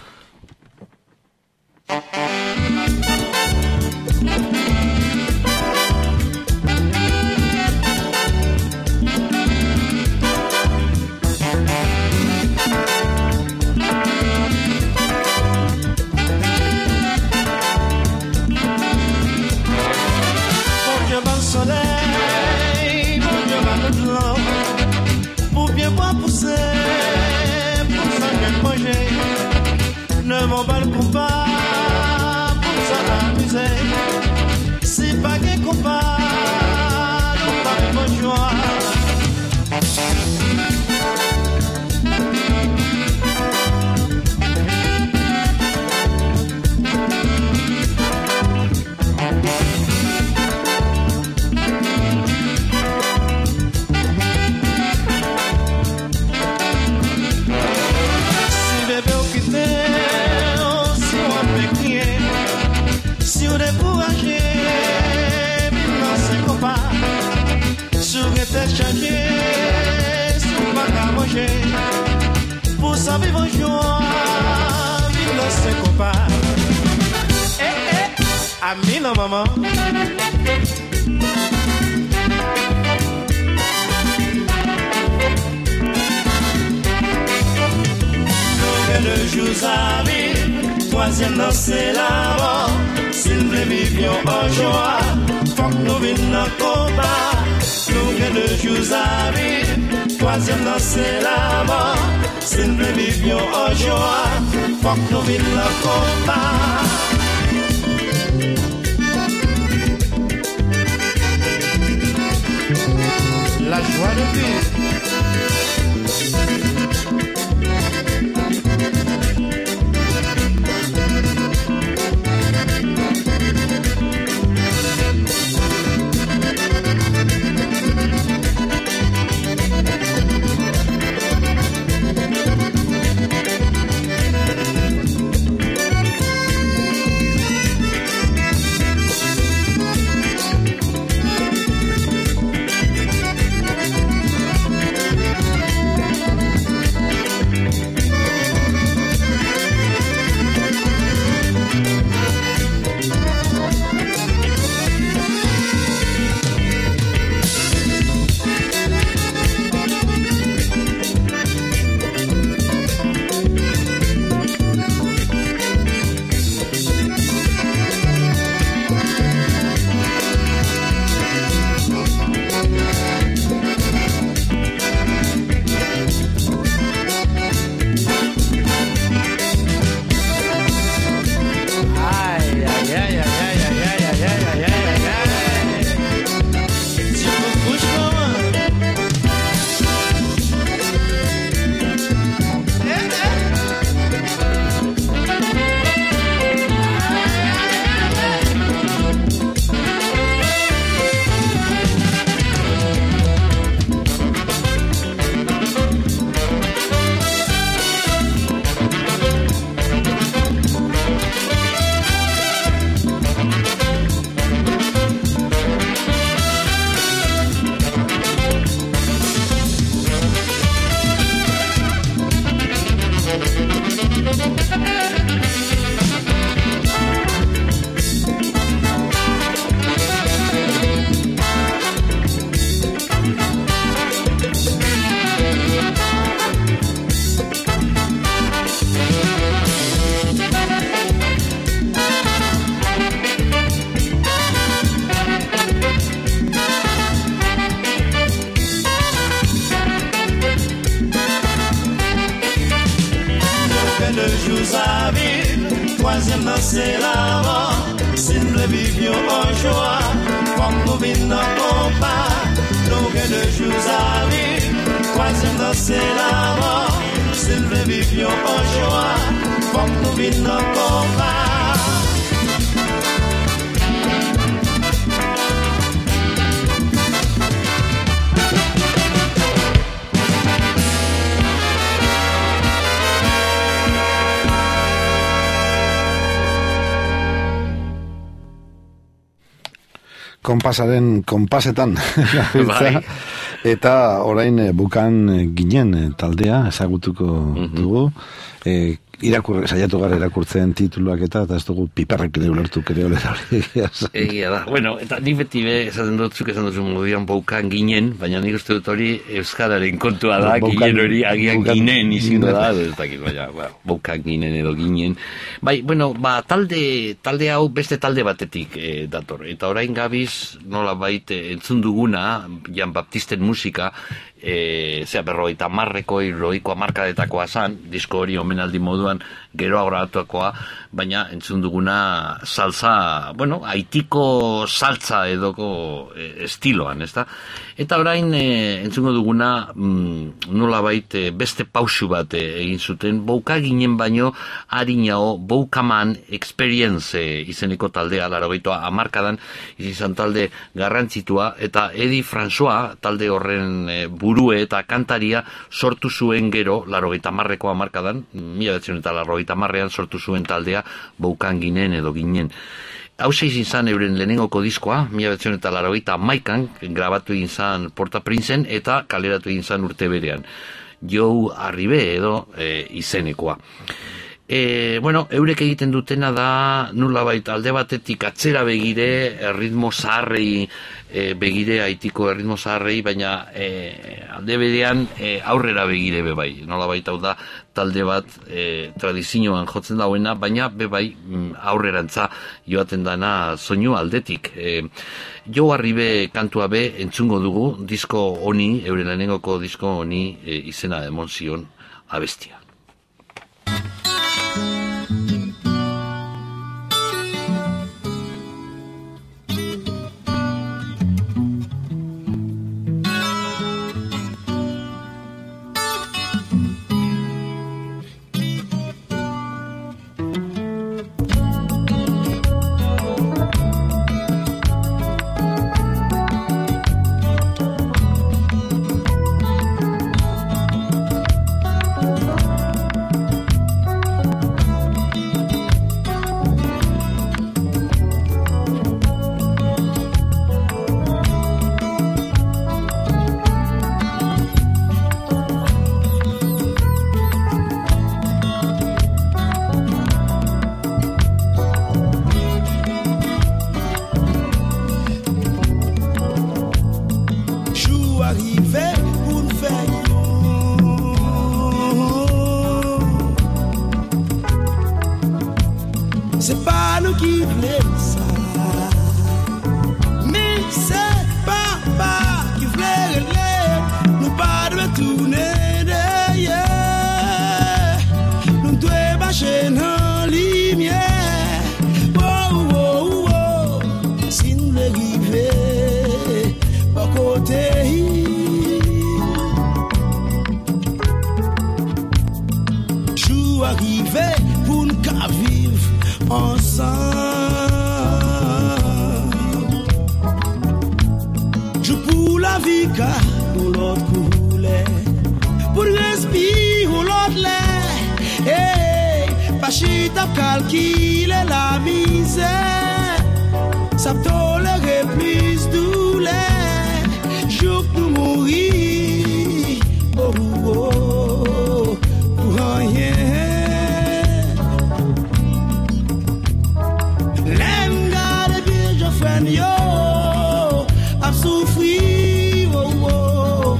Soleil, mon Dieu va le blanc, pour bien voir pousser, pour ça bien manger, ne m'emballe pas, pour ça amuser, si pas qu'un compas, non pas mon joie. Changer, sur ma à manger, pour ça vivre en joie, vivre dans ses copains. Eh eh, ami la maman. Le jour arrive, troisième dans c'est là-bas, s'il nous vivions en joie, faut que nous venions en combat. Nous que le jour arrive, troisième dans c'est là-bas, s'il nous vivions en joie, faut que nous venions en combat. La joie de vivre. troisième nan c'est la mort. Si nous vivions en joie, comme nous vivons dans le combat, nous que le jour arrive. Troisième nan c'est la mort. Si nous vivions en joie, comme nous vivons dans le combat.
Konpasaren konpasetan
Bai.
eta orain eh, bukan ginen eh, taldea ezagutuko dugu. Eh, irakur, saiatu gara irakurtzen tituluak eta eta ez dugu piperrek ere ulertuk ere olera hori.
Egia da. Bueno, eta nik beti be, esaten dutzuk esan duzu moduan baukan ginen, baina nik uste dut hori euskararen kontua da,
Baukan-
ginen hori agian
baukan-
ginen izin da,
ginen.
ez dakit, baina, ba, baukan ginen edo ginen. Bai, bueno, ba, talde, talde hau beste talde batetik eh, dator. Eta orain gabiz, nola bait, entzun duguna, Jan Baptisten musika, e, zera berroita marreko, irroiko amarkadetakoa zan, disko hori omenaldi moduan geroa grabatuakoa, baina entzun duguna salsa, bueno, haitiko saltza edoko e, estiloan, ezta? Eta orain e, entzungo duguna mm, nola bait e, beste pausu bat e, egin zuten, bouka ginen baino harinao Boukaman Experience e, izeneko taldea, larogeitoa amarkadan izan talde garrantzitua, eta Edi François talde horren e, burue eta kantaria sortu zuen gero, larogeita marreko amarkadan, mila betzen eta larogeita marrean sortu zuen taldea Boukan ginen edo ginen. Hau izan zan euren lehenengoko diskoa, mila betzen eta larogeita maikan, grabatu egin zan Port-au-Princen eta kaleratu egin zan urte berean. Jou Arribe edo e, izenekoa. E, bueno, eurek egiten dutena da nolabait alde batetik atzera begire, erritmo zaharrei e, begire, haitiko erritmo zaharrei, baina e, alde berean e, aurrera begire bebai. Nolabait hau da talde bat e, tradizioan jotzen dauena, baina bebai aurrerantza joaten dana soinu aldetik. E, Jo Arribe kantua be entzungo dugu, disko honi, euren lehenengoko disko honi e, izena emon zion abestia.
C'est pas nous qui voulons ça, mais c'est papa qui voulait régler. Nous pas de retourner derrière. Nous devons marcher dans la lumière. Oh, oh, oh, si nous voulons arriver à côté. Jour arrivé pour nous vivre ensemble. Je pour la vie car pour l'autre couler, pour respirer l'autre l'air. Hey, pas chita calculer la misère, ça tolérer plus douleur. Je peux mourir, oh, oh, oh, pour rien. Yo, a souffrir, oh, oh.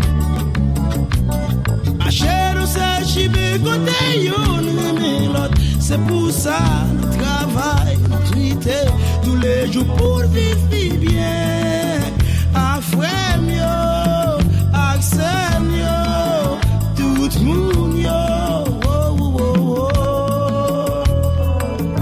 Ma chère, c'est chibé côté yo, nous l'autre. C'est pour ça, nous travaillons, nous traitons tous les jours pour vivre bien. A frère, yo, a sœur, yo, tout le monde, yo. Oh, oh, oh, oh.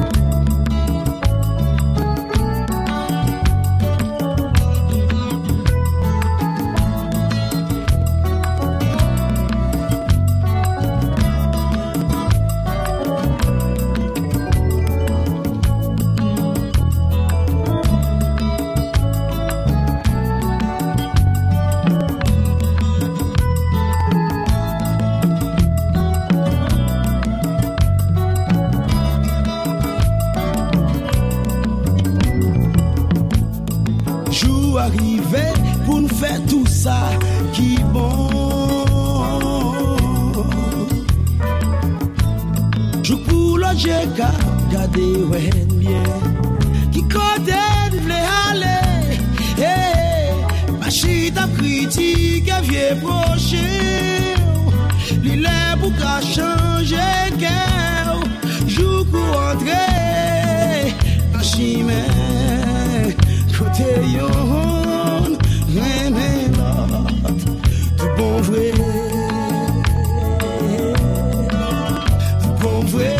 rive pour nous faire tout ça qui bon. Je pour le j'ai gardé ouais bien qui côté vle aller eh machita critique vieux prochain l'île pour qu'a changer cœur jour pour entrer machine côté yon mais l'autre tout bon vrai tout bon vrai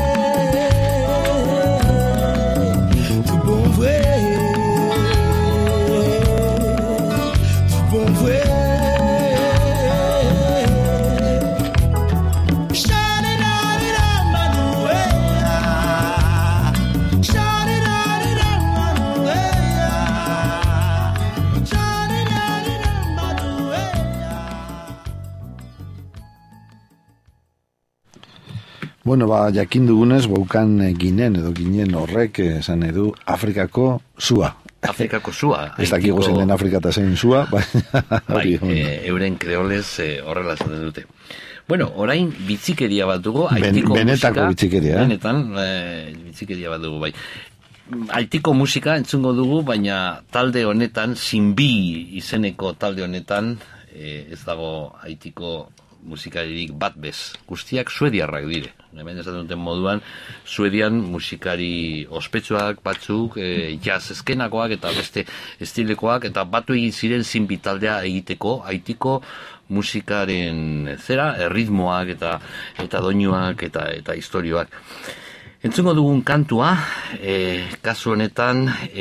tout bon vrai tout bon vrai
Bueno, ba, jakin dugunez, baukan ginen edo ginen horrek esan edu Afrikako sua.
Afrikako sua.
Ez dakigu zein den Afrika eta zein sua.
Bai, e, euren kreolez e, horrela esaten dute. Bueno, orain bitzikeria bat dugu. Ben,
benetako musika, bitzikeria.
Benetan, e, bitzikeria bat dugu, bai. Altiko musika entzungo dugu, baina talde honetan, Sinbi izeneko talde honetan, e, ez dago Haitiko musikaririk bat bez. Guztiak suediarrak dire. Hemen esaten duten moduan, Suedian musikari ospetsuak batzuk, e, jazz eskenakoak eta beste estilekoak, eta batu egin ziren Sinbi taldea egiteko, Haitiko musikaren zera, erritmoak eta eta doinuak eta eta istorioak. Entzungo dugun kantua, e, kasu honetan,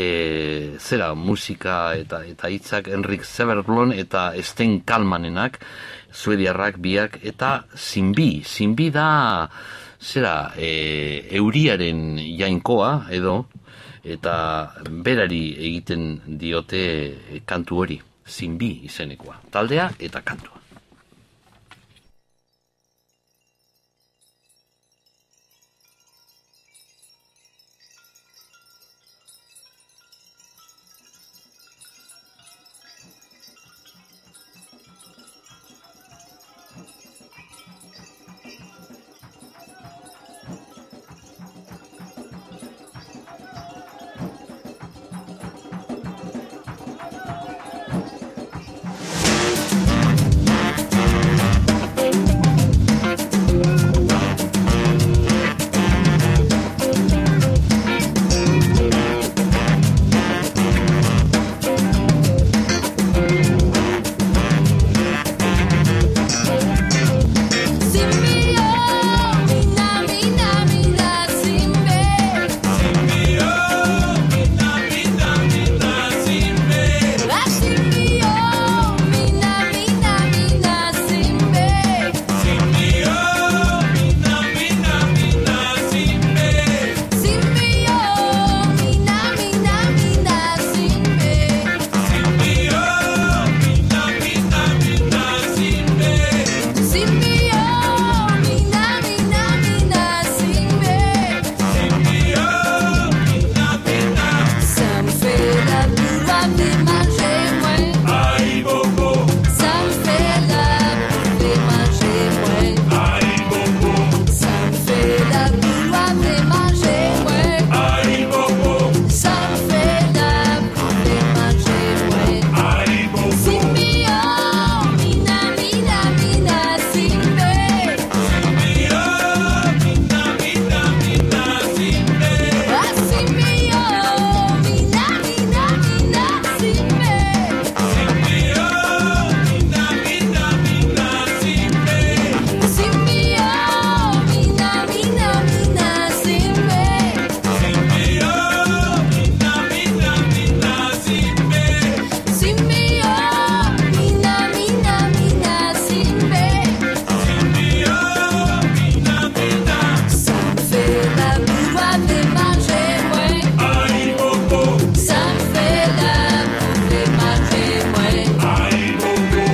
e, zera, musika eta eta hitzak Henrik Severblom eta Sten Kalmanenak, suediarrak biak, eta Sinbi. Sinbi da, zera, e, euriaren jainkoa, edo, eta berari egiten diote kantu hori, Sinbi izenekoa. Taldea eta kantua.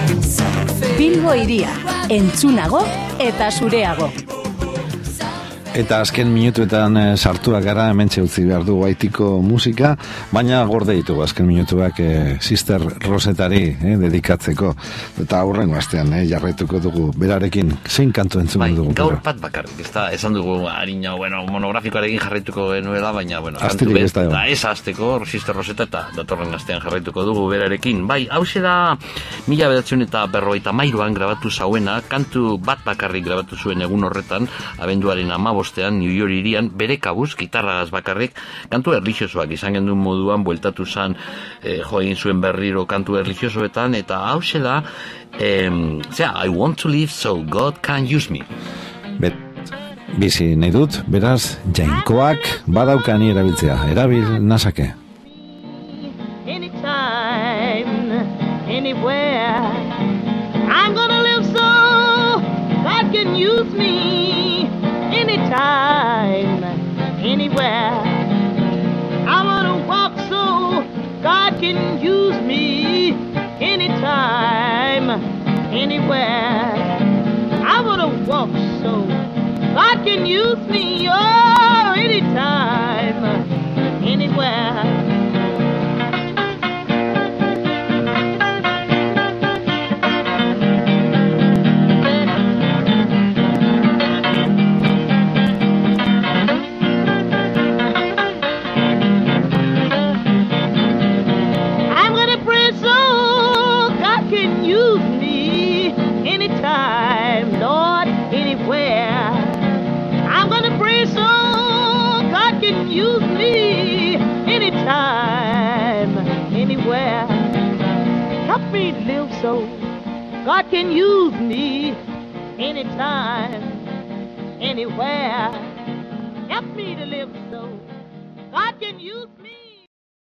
Bilbo Hiria, entzunago eta zureago.
Eta azken minutuetan e, sartuak gara, hementxe utzi behar du Haitiko musika, baina gorde ditugu azken minutuak e, Sister Rosetari e, dedikatzeko. Eta aurrengo astean e, jarraituko dugu berarekin, zein kantu entzuko
bai,
dugu.
Gaur bat bakarrik, ez da, esan dugu harina, bueno, monografikoarekin jarraituko genuela, baina, bueno,
Astirik ez da,
da, ez azteko, Sister Roseta, eta datorren astean jarraituko dugu berarekin. Bai, hause da, mila bedatzen eta berrogeita mairuan grabatu zauena, kantu bat bakarrik grabatu zuen egun horretan, abenduaren amabostean, New York irian, bere kabuz, gitarragaz bakarrik, kantu erlijiosoak izan genduen moduan, bueltatu zan, eh, jo egin zuen berriro kantu erlijiosoetan, eta hause da, eh, zera, I want to live so God can use me.
Bet, bizi nahi dut, beraz, jainkoak badaukani erabiltzea, erabil nazake.
Anytime, anywhere, I'm gonna live so God can use me. Anytime, anywhere, I wanna walk so God can use me. Anytime, anywhere, I wanna walk so God can use me. Oh, anytime, anywhere. Use me anytime, anywhere. Help me live so God can use me anytime, anywhere. Help me to live so God can use me.